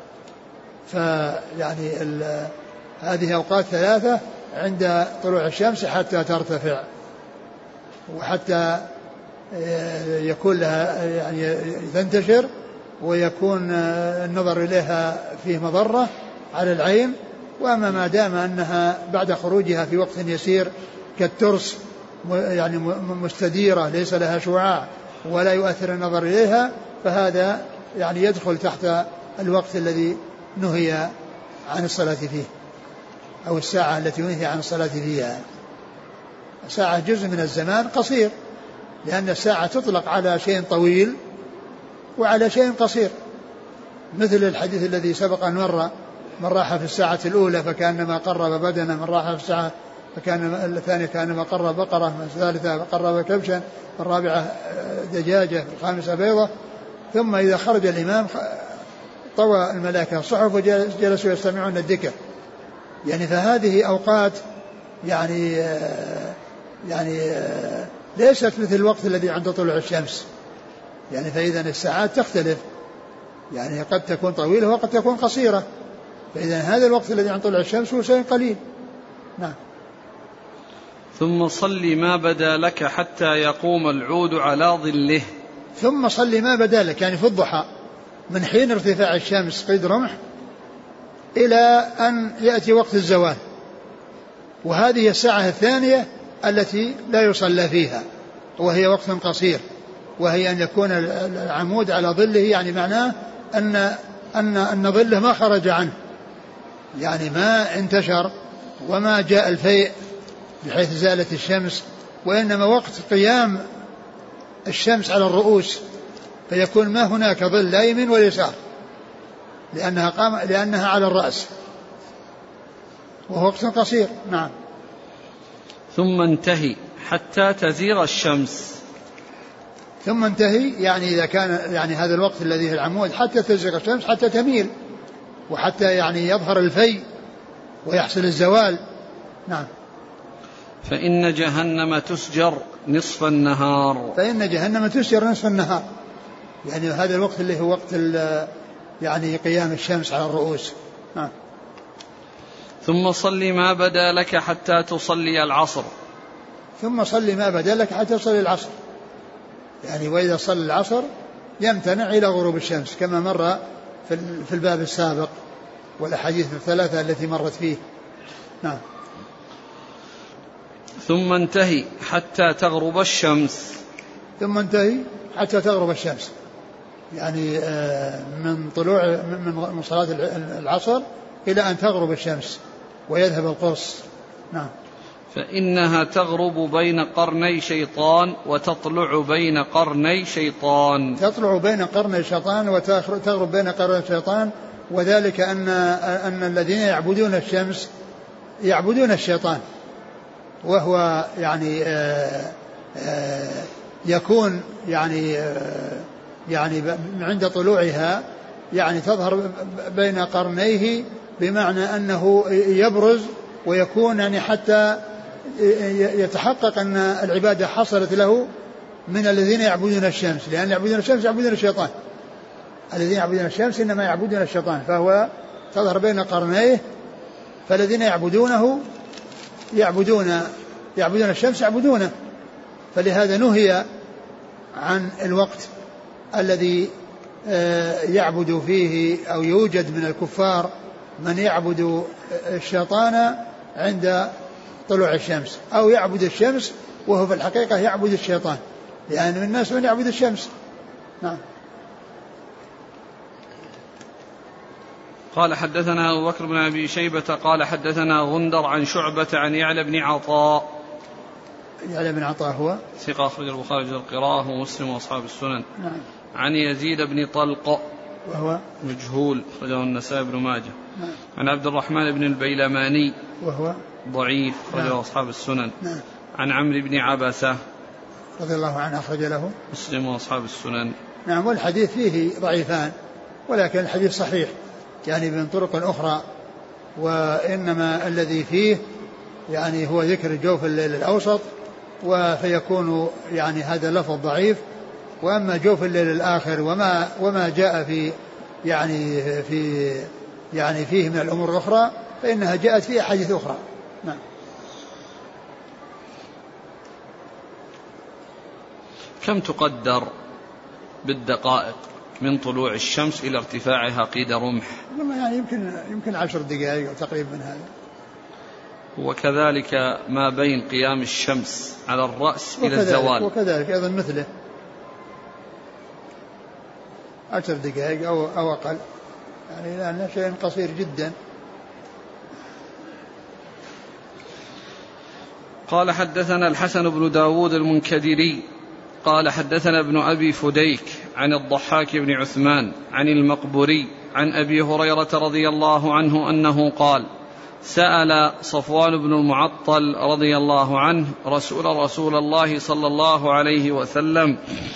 فيعني هذه أوقات ثلاثة عند طلوع الشمس حتى ترتفع وحتى يكون لها يعني تنتشر ويكون النظر إليها فيه مضرة على العين. وأما ما دام أنها بعد خروجها في وقت يسير كالترس يعني مستديرة ليس لها شعاع ولا يؤثر النظر إليها فهذا يعني يدخل تحت الوقت الذي نهي عن الصلاة فيه، أو الساعة التي نهي عن الصلاة فيها. ساعة جزء من الزمان قصير، لأن الساعة تطلق على شيء طويل وعلى شيء قصير، مثل الحديث الذي سبق أن مر: من راح في الساعة الأولى فكأنما قرب بدنه، من راح في الساعة الثانية كأنما قرب بقرة، من الثالثة فقرب كبشا، من الرابعة دجاجة، من الخامسة بيضة. ثم إذا خرج الإمام طوى الملائكة الصحف وجلسوا يستمعون الذكر. يعني فهذه أوقات يعني ليست مثل الوقت الذي عند طلوع الشمس، يعني فإذا الساعات تختلف، يعني قد تكون طويلة وقد تكون قصيرة، فإذا هذا الوقت الذي عند طلوع الشمس هو شيء قليل. نعم. ثم صل ما بدا لك حتى يقوم العود على ظله. ثم صل ما بدا لك يعني في الضحى من حين ارتفاع الشمس قيد رمح إلى أن يأتي وقت الزوال، وهذه الساعة الثانية التي لا يصلى فيها وهي وقت قصير، وهي أن يكون العمود على ظله، يعني معناه أن ظله ما خرج عنه، يعني ما انتشر وما جاء الفيء بحيث زالت الشمس، وإنما وقت قيام الشمس على الرؤوس، فيكون ما هناك ظل لا يمين ولا يسار لأنها على الرأس، وهو وقت قصير. نعم. ثم انتهي حتى تزيغ الشمس. ثم انتهي يعني إذا كان يعني هذا الوقت الذي في العمود حتى تزيغ الشمس، حتى تميل وحتى يعني يظهر الفي ويحصل الزوال. نعم. فإن جهنم تسجر نصف النهار. فإن جهنم تسجر نصف النهار، يعني هذا الوقت اللي هو وقت يعني قيام الشمس على الرؤوس. ثم صل ما بدا لك حتى تصلي العصر. ثم صل ما بدا لك حتى تصلي العصر، يعني وإذا صلى العصر يمتنع إلى غروب الشمس كما مر في الباب السابق والأحاديث الثلاثة التي مرت فيه. نعم. ثم انتهي حتى تغرب الشمس. ثم انتهي حتى تغرب الشمس، يعني من صلاة العصر إلى أن تغرب الشمس ويذهب القرص. نعم. فإنها تغرب بين قرني شيطان وتطلع بين قرني شيطان. تطلع بين قرني شيطان وتغرب بين قرني شيطان، وذلك أن الذين يعبدون الشمس يعبدون الشيطان، وهو يعني يكون يعني عند طلوعها يعني تظهر بين قرنيه، بمعنى أنه يبرز ويكون يعني حتى يتحقق أن العبادة حصلت له من الذين يعبدون الشمس، لأن يعبدون الشمس يعبدون الشيطان. الذين يعبدون الشمس إنما يعبدون الشيطان، فهو تظهر بين قرنيه، فالذين يعبدونه يعبدون الشمس يعبدونه. فلهذا نهي عن الوقت الذي يعبد فيه أو يوجد من الكفار من يعبد الشيطان عند طلوع الشمس، أو يعبد الشمس وهو في الحقيقة يعبد الشيطان، لأن من الناس من يعبد الشمس. نعم. قال حدثنا أبو بكر بن أبي شيبة قال حدثنا غندر عن شعبة عن يعلى بن عطاء. يعلى بن عطاء هو ثقة أخرج البخاري في القراءة ومسلم وأصحاب السنن. نعم. عن يزيد بن طلق وهو مجهول أخرجه النسائي بن ماجه. نعم. عن عبد الرحمن بن البيلماني وهو ضعيف أخرجه نعم. أصحاب السنن. نعم. عن عمرو بن عبسة رضي الله عنه أخرج له مسلم وأصحاب السنن. نعم. والحديث فيه ضعيفان، ولكن الحديث صحيح يعني من طرق أخرى، وإنما الذي فيه يعني هو ذكر جوف الليل الأوسط، فيكون يعني هذا اللفظ ضعيف. وأما جوف الليل الآخر وما جاء في فيه من الأمور الأخرى فإنها جاءت في أحاديث أخرى. نعم. كم تقدر بالدقائق من طلوع الشمس إلى ارتفاعها قيد رمح؟ يعني يمكن 10 دقائق أو تقريبا من هذا. وكذلك ما بين قيام الشمس على الرأس إلى الزوال. وكذلك أيضا مثله 10 دقائق أو أقل، يعني لأنه شيء قصير جدا. قال حدثنا الحسن بن داود المنكدري قال حدثنا ابن أبي فديك عن الضحاك بن عثمان عن المقبوري عن أبي هريرة رضي الله عنه أنه قال: سأل صفوان بن المعطل رضي الله عنه رسول الله صلى الله عليه وسلم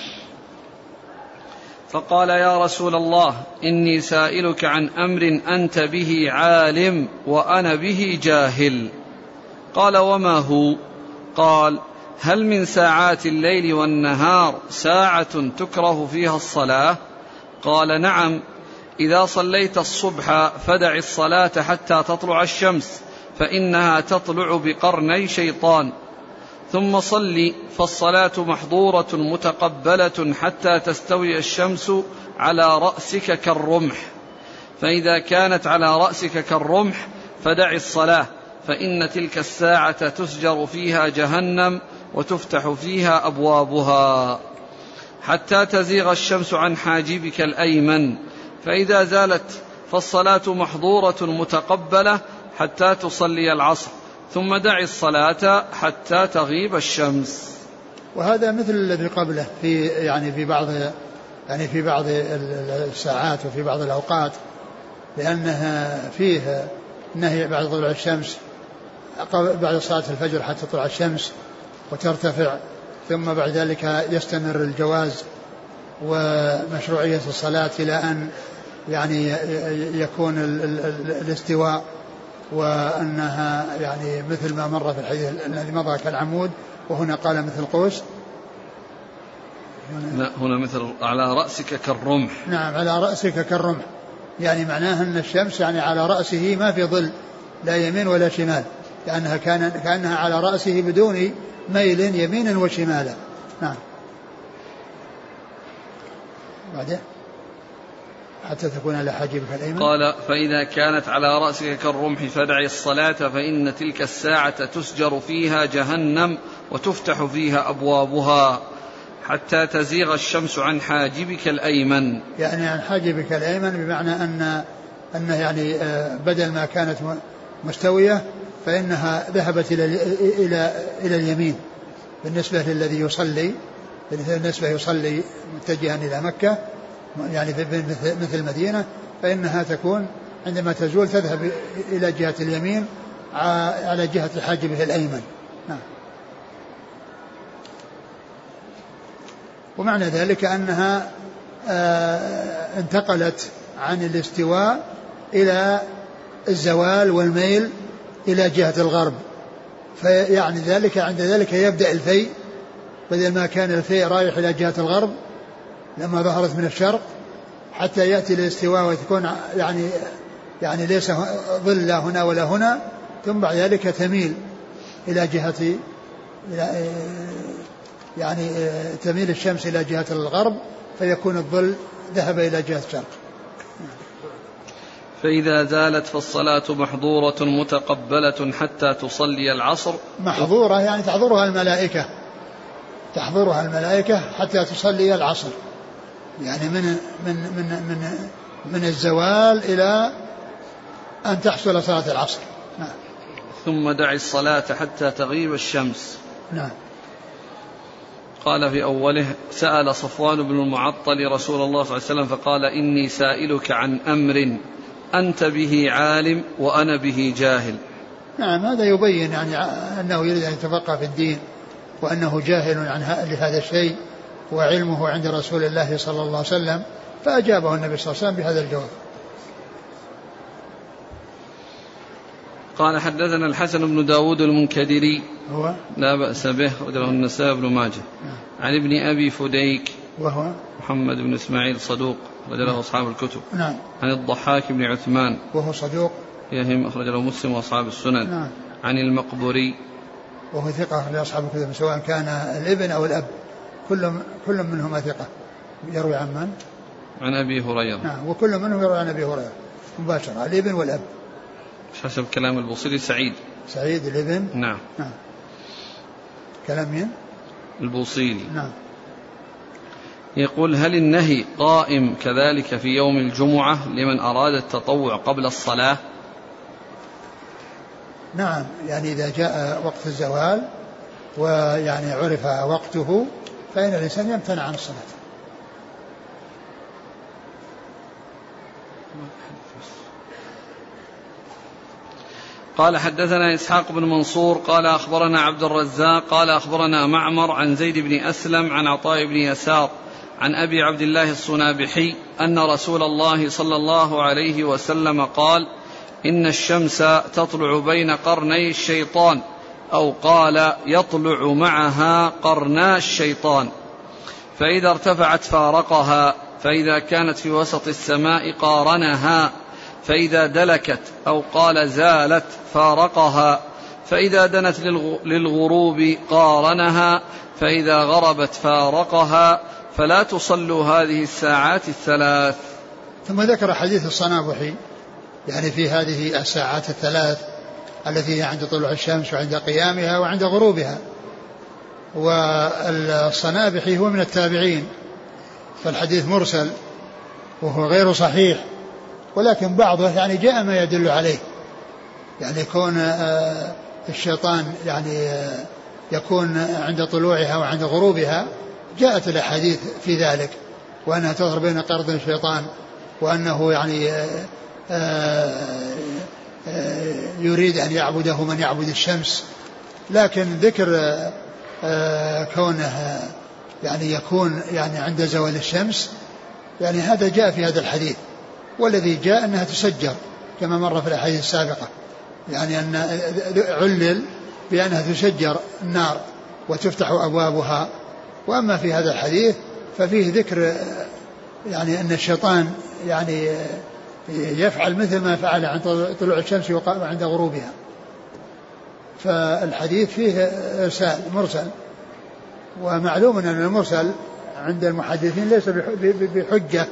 فقال: يا رسول الله، إني سائلك عن أمر أنت به عالم وأنا به جاهل. قال: وما هو؟ قال: هل من ساعات الليل والنهار ساعة تكره فيها الصلاة؟ قال: نعم، إذا صليت الصبح فدع الصلاة حتى تطلع الشمس فإنها تطلع بقرني شيطان، ثم صل فالصلاة محظورة متقبلة حتى تستوي الشمس على رأسك كالرمح، فإذا كانت على رأسك كالرمح فدع الصلاة، فإن تلك الساعة تسجر فيها جهنم وتفتح فيها أبوابها حتى تزيغ الشمس عن حاجبك الأيمن، فإذا زالت فالصلاة محظورة متقبلة حتى تصلي العصر، ثم دع الصلاة حتى تغيب الشمس. وهذا مثل الذي قبله في بعض الساعات وفي بعض الأوقات، لأنها فيه نهي بعد طلوع الشمس بعد صلاة الفجر حتى تطلع الشمس وترتفع، ثم بعد ذلك يستمر الجواز ومشروعية الصلاة إلى أن يعني يكون الاستواء، وأنها يعني مثل ما مر في الحديث الذي مضى كالعمود وهنا قال مثل قوس. لا هنا مثل على رأسك كالرمح. نعم على رأسك كالرمح، يعني معناه أن الشمس يعني على رأسه ما في ظل لا يمين ولا شمال، لأنها كأنها على رأسه بدون ميل يمينا وشمالا. نعم. بعده حتى تكون على حاجبك الأيمن. قال فإذا كانت على رأسك كالرمح فدعي الصلاة فإن تلك الساعة تسجر فيها جهنم وتفتح فيها أبوابها حتى تزيغ الشمس عن حاجبك الأيمن. يعني عن حاجبك الأيمن بمعنى أن يعني بدل ما كانت مستوية فإنها ذهبت إلى اليمين بالنسبة للذي يصلي، بالنسبة يصلي متجها إلى مكة يعني مثل المدينة، فإنها تكون عندما تزول تذهب إلى جهة اليمين على جهة حاجبه الأيمن. نعم. ومعنى ذلك أنها انتقلت عن الاستواء إلى الزوال والميل إلى جهة الغرب، فيعني ذلك عند ذلك يبدأ الفيء، بدل ما كان الفيء رايح إلى جهة الغرب لما ظهرت من الشرق حتى يأتي الاستواء وتكون يعني ليس ظل لا هنا ولا هنا، ثم بعد ذلك تميل إلى جهة يعني تميل الشمس إلى جهة الغرب فيكون الظل ذهب إلى جهة الشرق. فإذا زالت فالصلاة محظورة متقبلة حتى تصلي العصر. محظورة يعني تحضرها الملائكة، تحضرها الملائكة حتى تصلي العصر، يعني من الزوال إلى أن تحصل صلاة العصر. نعم. ثم دعي الصلاة حتى تغيب الشمس. نعم. قال في أوله سأل صفوان بن المعطل رسول الله صلى الله عليه وسلم فقال إني سائلك عن أمر أنت به عالم وأنا به جاهل. نعم هذا يبين يعني أنه يريد أن يتفقه في الدين وأنه جاهل عن لهذا الشيء وعلمه عند رسول الله صلى الله عليه وسلم، فأجابه النبي صلى الله عليه وسلم بهذا الجواب. قال حدثنا الحسن بن داود المنكدري هو لا بأس به رجله النسائي بن ماجه عن ابن أبي فديك وهو محمد بن إسماعيل صدوق رجله أصحاب الكتب. نعم. عن الضحاك بن عثمان وهو صدوق يهم أخرجه مسلم وأصحاب السنن. نعم. عن المقبري وهو ثقة لأصحاب الكتب سواء كان الابن أو الأب كل منهما ثقة يروي عن من؟ عن أبي هريرة. نعم وكل منهم يروي عن أبي هريرة مباشرة الابن والأب حسب كلام البوصيري. سعيد الابن. نعم. نعم. كلام مين؟ البوصيري. نعم. يقول هل النهي قائم كذلك في يوم الجمعة لمن أراد التطوع قبل الصلاة؟ نعم يعني إذا جاء وقت الزوال ويعني عرف وقته فإن الإنسان يمتنع عن الصلاة. قال حدثنا إسحاق بن منصور قال أخبرنا عبد الرزاق قال أخبرنا معمر عن زيد بن أسلم عن عطاء بن يسار عن أبي عبد الله الصنابحي أن رسول الله صلى الله عليه وسلم قال إن الشمس تطلع بين قرني الشيطان أو قال يطلع معها قرنا الشيطان، فإذا ارتفعت فارقها، فإذا كانت في وسط السماء قارنها، فإذا دلكت أو قال زالت فارقها، فإذا دنت للغروب قارنها، فإذا غربت فارقها، فلا تصلوا هذه الساعات الثلاث. ثم ذكر حديث الصنابحي يعني في هذه الساعات الثلاث التي هي عند طلوع الشمس وعند قيامها وعند غروبها. والصنابحي هو من التابعين فالحديث مرسل وهو غير صحيح، ولكن بعضه يعني جاء ما يدل عليه، يعني يكون الشيطان يعني يكون عند طلوعها وعند غروبها، جاءت الأحاديث في ذلك، وأنها تظهر بين قرض الشيطان، وأنه يعني يريد أن يعبده من يعبد الشمس. لكن ذكر كونه يعني يكون يعني عند زوال الشمس يعني هذا جاء في هذا الحديث، والذي جاء أنها تسجر كما مر في الأحاديث السابقة، يعني أن علل بأنها تسجر النار وتفتح أبوابها. وأما في هذا الحديث ففيه ذكر يعني أن الشيطان يعني يفعل مثل ما فعل عند طلوع الشمس وعند غروبها. فالحديث فيه إرسال مرسل، ومعلوم أن المرسل عند المحدثين ليس بحجة،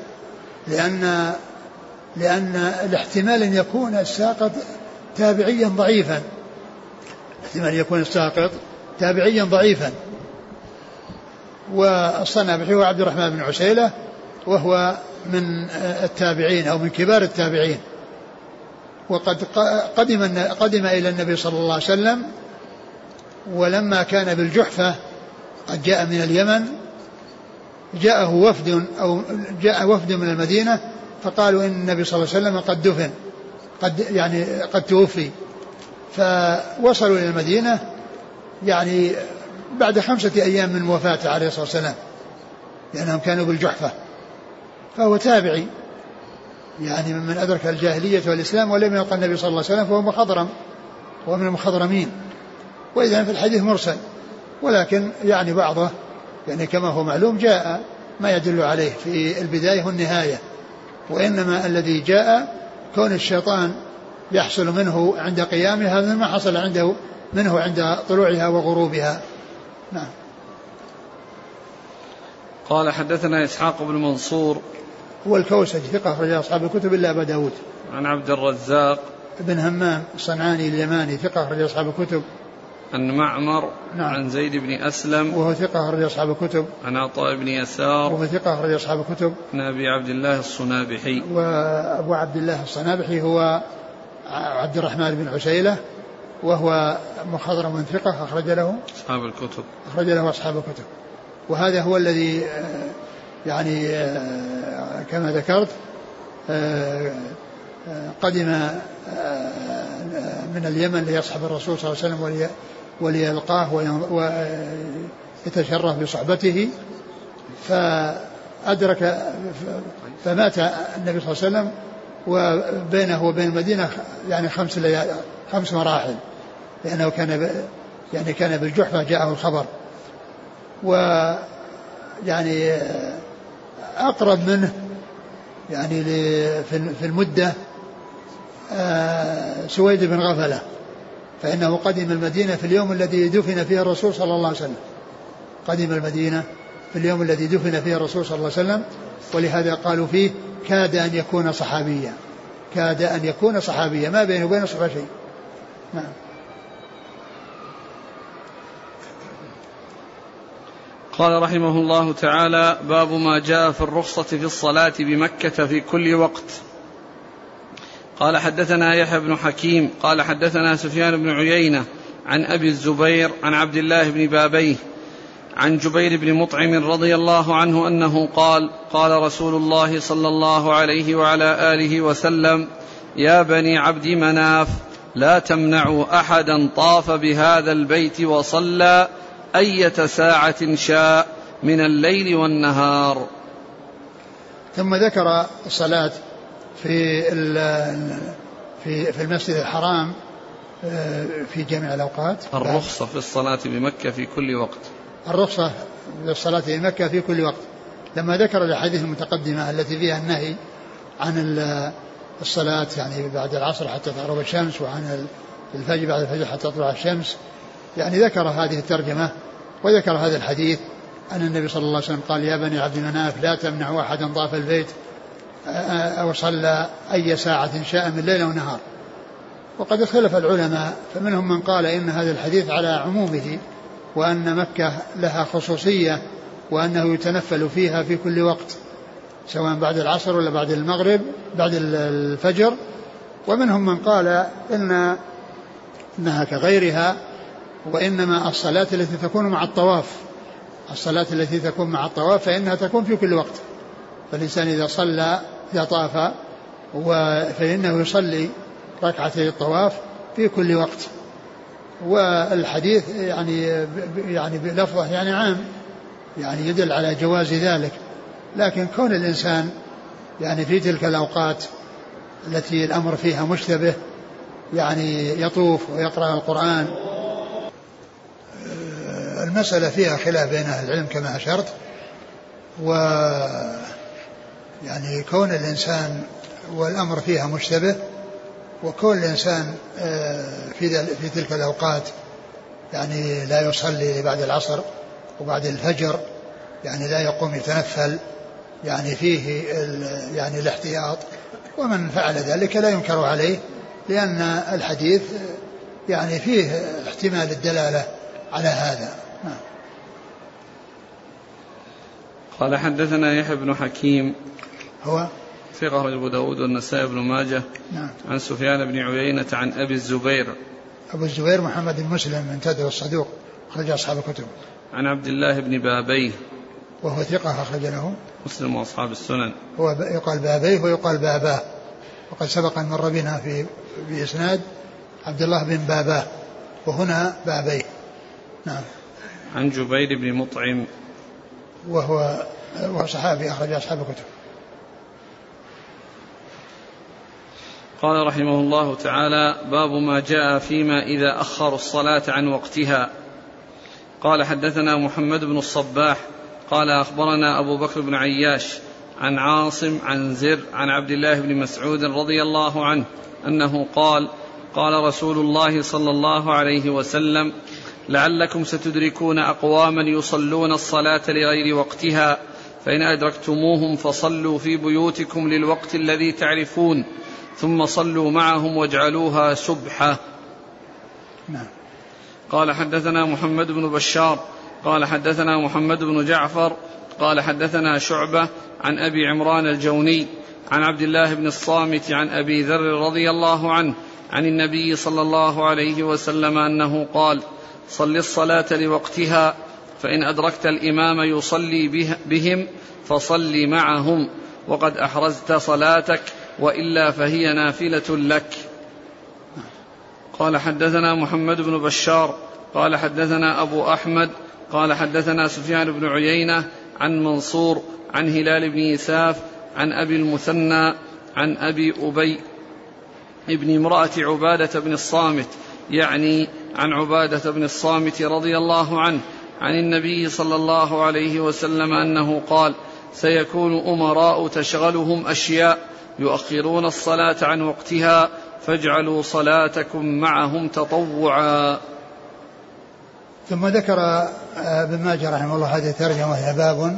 لأن الاحتمال أن يكون الساقط تابعيا ضعيفا، احتمال يكون الساقط تابعيا ضعيفا. والصنابحي هو عبد الرحمن بن عسيلة، وهو من التابعين أو من كبار التابعين، وقد قدم إلى النبي صلى الله عليه وسلم، ولما كان بالجحفة قد جاء من اليمن، جاء وفد من المدينة فقالوا إن النبي صلى الله عليه وسلم قد دفن، قد توفي. فوصلوا إلى المدينة يعني بعد 5 أيام من وفاته عليه الصلاة والسلام، لأنهم كانوا بالجحفة. فهو تابعي يعني من أدرك الجاهلية والإسلام ولم يلقى النبي صلى الله عليه وسلم، فهو مخضرم، هو من المخضرمين. وإذا في الحديث مرسل، ولكن يعني بعضه يعني كما هو معلوم جاء ما يدل عليه في البداية والنهاية، وإنما الذي جاء كون الشيطان يحصل منه عند قيامها هذا ما حصل منه عند طلوعها وغروبها. نعم. قال حدثنا إسحاق بن منصور هو الكوسج ثقة أخرج أصحاب الكتب إلا أبا داود. عن عبد الرزاق بن همام الصنعاني اليماني ثقة أخرج أصحاب الكتب. عن معمر نعم. عن زيد بن أسلم وهو ثقة أخرج أصحاب الكتب. عن عطاء بن يسار وهو ثقة أخرج أصحاب الكتب. عن أبي عبد الله الصنابحي. وأبو عبد الله الصنابحي هو عبد الرحمن بن عسيلة، وهو مخضرم ثقة أخرج له أصحاب الكتب. وهذا هو الذي يعني كما ذكرت قدم من اليمن ليصحب الرسول صلى الله عليه وسلم وليلقاه ويتشرف بصحبته، فأدرك فمات النبي صلى الله عليه وسلم، وبينه وبين المدينة يعني 5 مراحل، لأنه كان بالجحفة جاءه الخبر. ويعني أقرب منه يعني في المدة سويد بن غفلة، فإنه قدم المدينة في اليوم الذي دفن فيه الرسول صلى الله عليه وسلم، قدم المدينة في اليوم الذي دفن فيه الرسول صلى الله عليه وسلم، ولهذا قالوا فيه كاد أن يكون صحابيا، كاد أن يكون صحابيا، ما بينه وبين الصحابة شيء. نعم. قال رحمه الله تعالى: باب ما جاء في الرخصة في الصلاة بمكة في كل وقت. قال حدثنا يحيى بن حكيم قال حدثنا سفيان بن عيينة عن أبي الزبير عن عبد الله بن بابيه عن جبير بن مطعم رضي الله عنه أنه قال: قال رسول الله صلى الله عليه وعلى آله وسلم: يا بني عبد مناف لا تمنعوا أحدا طاف بهذا البيت وصلى أية ساعة شاء من الليل والنهار. ثم ذكر الصلاة في المسجد الحرام في جميع الأوقات. الرخصة في الصلاة بمكة في كل وقت. الرخصة للصلاة في مكة في كل وقت، لما ذكر الأحاديث المتقدمة التي فيها النهي عن الصلاة يعني بعد العصر حتى تغرب الشمس، وعن الفجر بعد الفجر حتى تطلع الشمس، يعني ذكر هذه الترجمة وذكر هذا الحديث أن النبي صلى الله عليه وسلم قال: يا بني عبد مناف لا تمنعوا أحدا طاف البيت أو صلى أي ساعة شاء من ليل ونهار. وقد اختلف العلماء، فمنهم من قال إن هذا الحديث على عمومه، وأن مكة لها خصوصية، وأنه يتنفل فيها في كل وقت سواء بعد العصر ولا بعد المغرب بعد الفجر. ومنهم من قال إنها كغيرها، وإنما الصلاة التي تكون مع الطواف، الصلاة التي تكون مع الطواف فإنها تكون في كل وقت. فالإنسان إذا طاف فإنه يصلي ركعتي الطواف في كل وقت. والحديث يعني بلفظه يعني عام، يعني يدل على جواز ذلك، لكن كون الإنسان يعني في تلك الأوقات التي الأمر فيها مشتبه يعني يطوف ويقرأ القرآن، المسألة فيها خلاف بين أهل العلم كما أشرت. يعني كون الإنسان والأمر فيها مشتبه، وكون الإنسان في تلك الأوقات يعني لا يصلي بعد العصر وبعد الفجر، يعني لا يقوم يتنفل، يعني فيه يعني الاحتياط، ومن فعل ذلك لا ينكر عليه، لأن الحديث يعني فيه احتمال الدلالة على هذا. قال حدثنا يحيى بن حكيم هو ثقة أخرجه أبو داود والنسائي بن ماجه. نعم. عن سفيان بن عيينة عن أبي الزبير. أبو الزبير محمد بن مسلم من تدر الصدوق أخرج أصحاب الكتب. عن عبد الله بن بابيه وهو ثقة أخرج له مسلم وأصحاب السنن. هو يقال بابيه ويقال باباه، وقد سبق أن مر بنا في إسناد عبد الله بن باباه، وهنا بابيه. نعم. عن جبير بن مطعم وهو صحابي أخرج أصحاب الكتب. قال رحمه الله تعالى: باب ما جاء فيما إذا أخروا الصلاة عن وقتها. قال حدثنا محمد بن الصباح قال أخبرنا أبو بكر بن عياش عن عاصم عن زر عن عبد الله بن مسعود رضي الله عنه أنه قال: قال رسول الله صلى الله عليه وسلم: لعلكم ستدركون أقواما يصلون الصلاة لغير وقتها، فإن أدركتموهم فصلوا في بيوتكم للوقت الذي تعرفون، ثم صلوا معهم واجعلوها سبحة. قال حدثنا محمد بن بشار قال حدثنا محمد بن جعفر قال حدثنا شعبة عن أبي عمران الجوني عن عبد الله بن الصامت عن أبي ذر رضي الله عنه عن النبي صلى الله عليه وسلم أنه قال: صل الصلاة لوقتها، فإن أدركت الإمام يصلي بهم فصل معهم، وقد أحرزت صلاتك، وإلا فهي نافلة لك. قال حدثنا محمد بن بشار قال حدثنا أبو أحمد قال حدثنا سفيان بن عيينة عن منصور عن هلال بن يساف عن أبي المثنى عن أبي أبي ابن امرأة عبادة بن الصامت، يعني عن عبادة بن الصامت رضي الله عنه عن النبي صلى الله عليه وسلم أنه قال: سيكون أمراء تشغلهم أشياء يؤخرون الصلاة عن وقتها، فاجعلوا صلاتكم معهم تطوعا. ثم ذكر ابن ماجه رحمه الله هذه الترجمة، وهي باب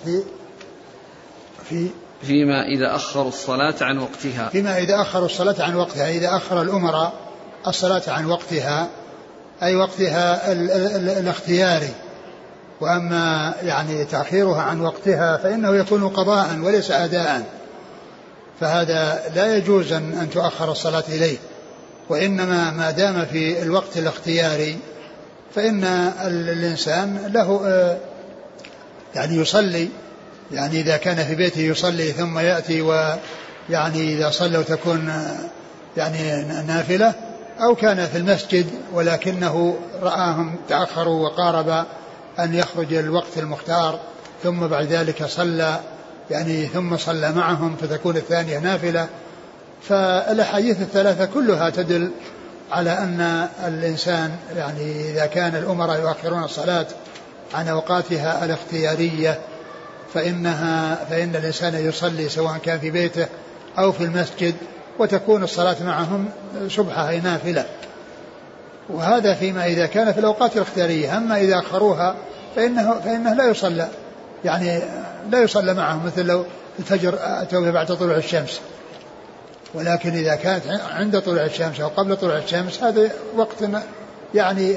فيما إذا أخروا الصلاة عن وقتها. فيما إذا أخروا الصلاة عن وقتها، إذا أخر الأمراء الصلاة عن وقتها أي وقتها الاختياري، وأما يعني تأخيرها عن وقتها فإنه يكون قضاء وليس أداء، فهذا لا يجوز أن تؤخر الصلاة إليه، وإنما ما دام في الوقت الاختياري فإن الإنسان له يعني يصلي، يعني إذا كان في بيته يصلي ثم يأتي ويعني إذا صلوا تكون يعني نافلة، أو كان في المسجد ولكنه رآهم تأخروا وقارب أن يخرج الوقت المختار ثم بعد ذلك صلى، يعني ثم صلى معهم فتكون الثانية نافلة. فالأحاديث الثلاثة كلها تدل على أن الإنسان يعني إذا كان الأمراء يؤخرون الصلاة عن أوقاتها الاختيارية فإن الإنسان يصلي سواء كان في بيته أو في المسجد، وتكون الصلاة معهم سبحة أي نافلة. وهذا فيما إذا كان في الأوقات الاختيارية. أما إذا أخروها فإنه لا يصلى، يعني لا يصلى معهم، مثل لو الفجر أتوا بعد طلوع الشمس، ولكن إذا كانت عند طلوع الشمس أو قبل طلوع الشمس هذا وقت يعني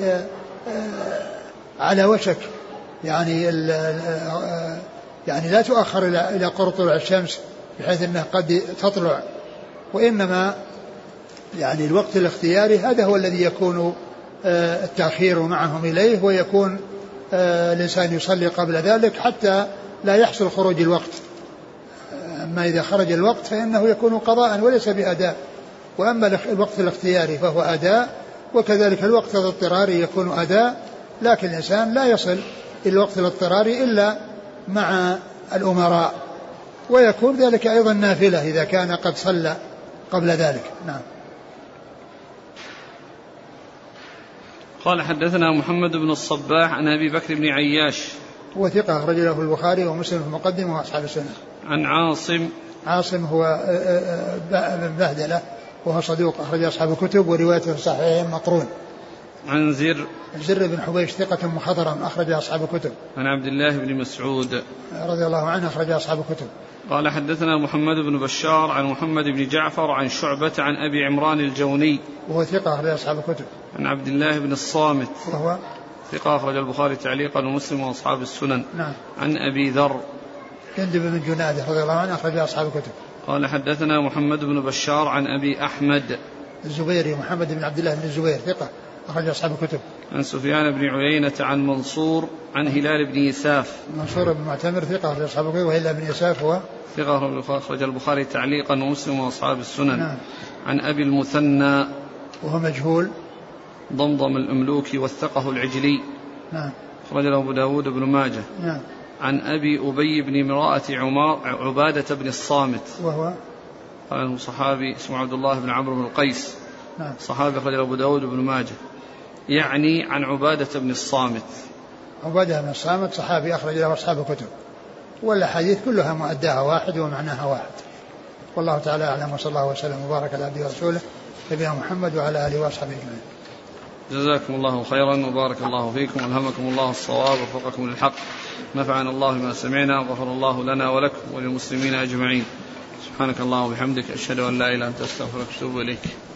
على وشك، يعني لا تؤخر إلى قرب طلوع الشمس بحيث أنها قد تطلع، وإنما يعني الوقت الاختياري هذا هو الذي يكون التأخير معهم إليه، ويكون الإنسان يصلي قبل ذلك حتى لا يحصل خروج الوقت. أما إذا خرج الوقت فإنه يكون قضاء وليس بأداء، وأما الوقت الاختياري فهو أداء، وكذلك الوقت الاضطراري يكون أداء، لكن الإنسان لا يصل إلى الوقت الاضطراري إلا مع الأمراء، ويكون ذلك أيضا نافلة إذا كان قد صلى قبل ذلك. نعم. قال حدثنا محمد بن الصباح عن أبي بكر بن عياش هو ثقة أخرج له البخاري ومسلم في المقدمة وأصحاب السنة. عن عاصم هو بن بهدلة وهو صدوق أخرج أصحاب الكتب وروايته في صحيحين مقرون. عن زر بن حبيش ثقة مخضرم أخرج أصحاب الكتب. عن عبد الله بن مسعود رضي الله عنه أخرج أصحاب الكتب. قال حدثنا محمد بن بشار عن محمد بن جعفر عن شعبة عن أبي عمران الجوني وهو ثقة أخرج أصحاب الكتب. عن عبد الله بن الصامت وهو ثقة أخرج البخاري تعليقا ومسلم وأصحاب السنن. نعم. عن أبي ذر جندب بن جنادة رضي الله عنه أخرج أصحاب الكتب. قال حدثنا محمد بن بشار عن أبي أحمد الزبيري محمد بن عبد الله بن الزبير ثقة أخرج أصحاب الكتب. عن سفيان بن عيينة عن منصور عن هلال بن يساف منصور بن معتمر ثقة أخرج أصحاب الكتب وهلال بن يساف هو ثقة أخرج البخاري تعليقا ومسلم وأصحاب السنن. نعم. عن أبي المثنى وهو مجهول ضمضم الأملوكي وثقه العجلي. نعم. أخرج له أبو داود بن ماجه. نعم. عن أبي أبي بن امرأة عبادة بن الصامت وهو قال صحابي اسمه عبد الله بن عمرو بن القيس. نعم. صحابي أخرج له أبو داود بن ماجه يعني عن عبادة بن الصامت. عبادة بن الصامت صحابي أخرج له أصحاب الكتب والأحاديث كلها مؤداها واحد ومعناها واحد. والله تعالى أعلم وصلى الله وسلم وبارك على عبده ورسوله نبينا محمد وعلى آله وأصحابه أجمعين. جزاكم الله خيرا وبارك الله فيكم والهمكم الله الصواب ووفقكم للحق. نفعنا الله بما سمعنا وغفر الله لنا ولكم وللمسلمين أجمعين. سبحانك اللهم وبحمدك أشهد أن لا إله إلا أنت أستغفرك وأتوب إليك.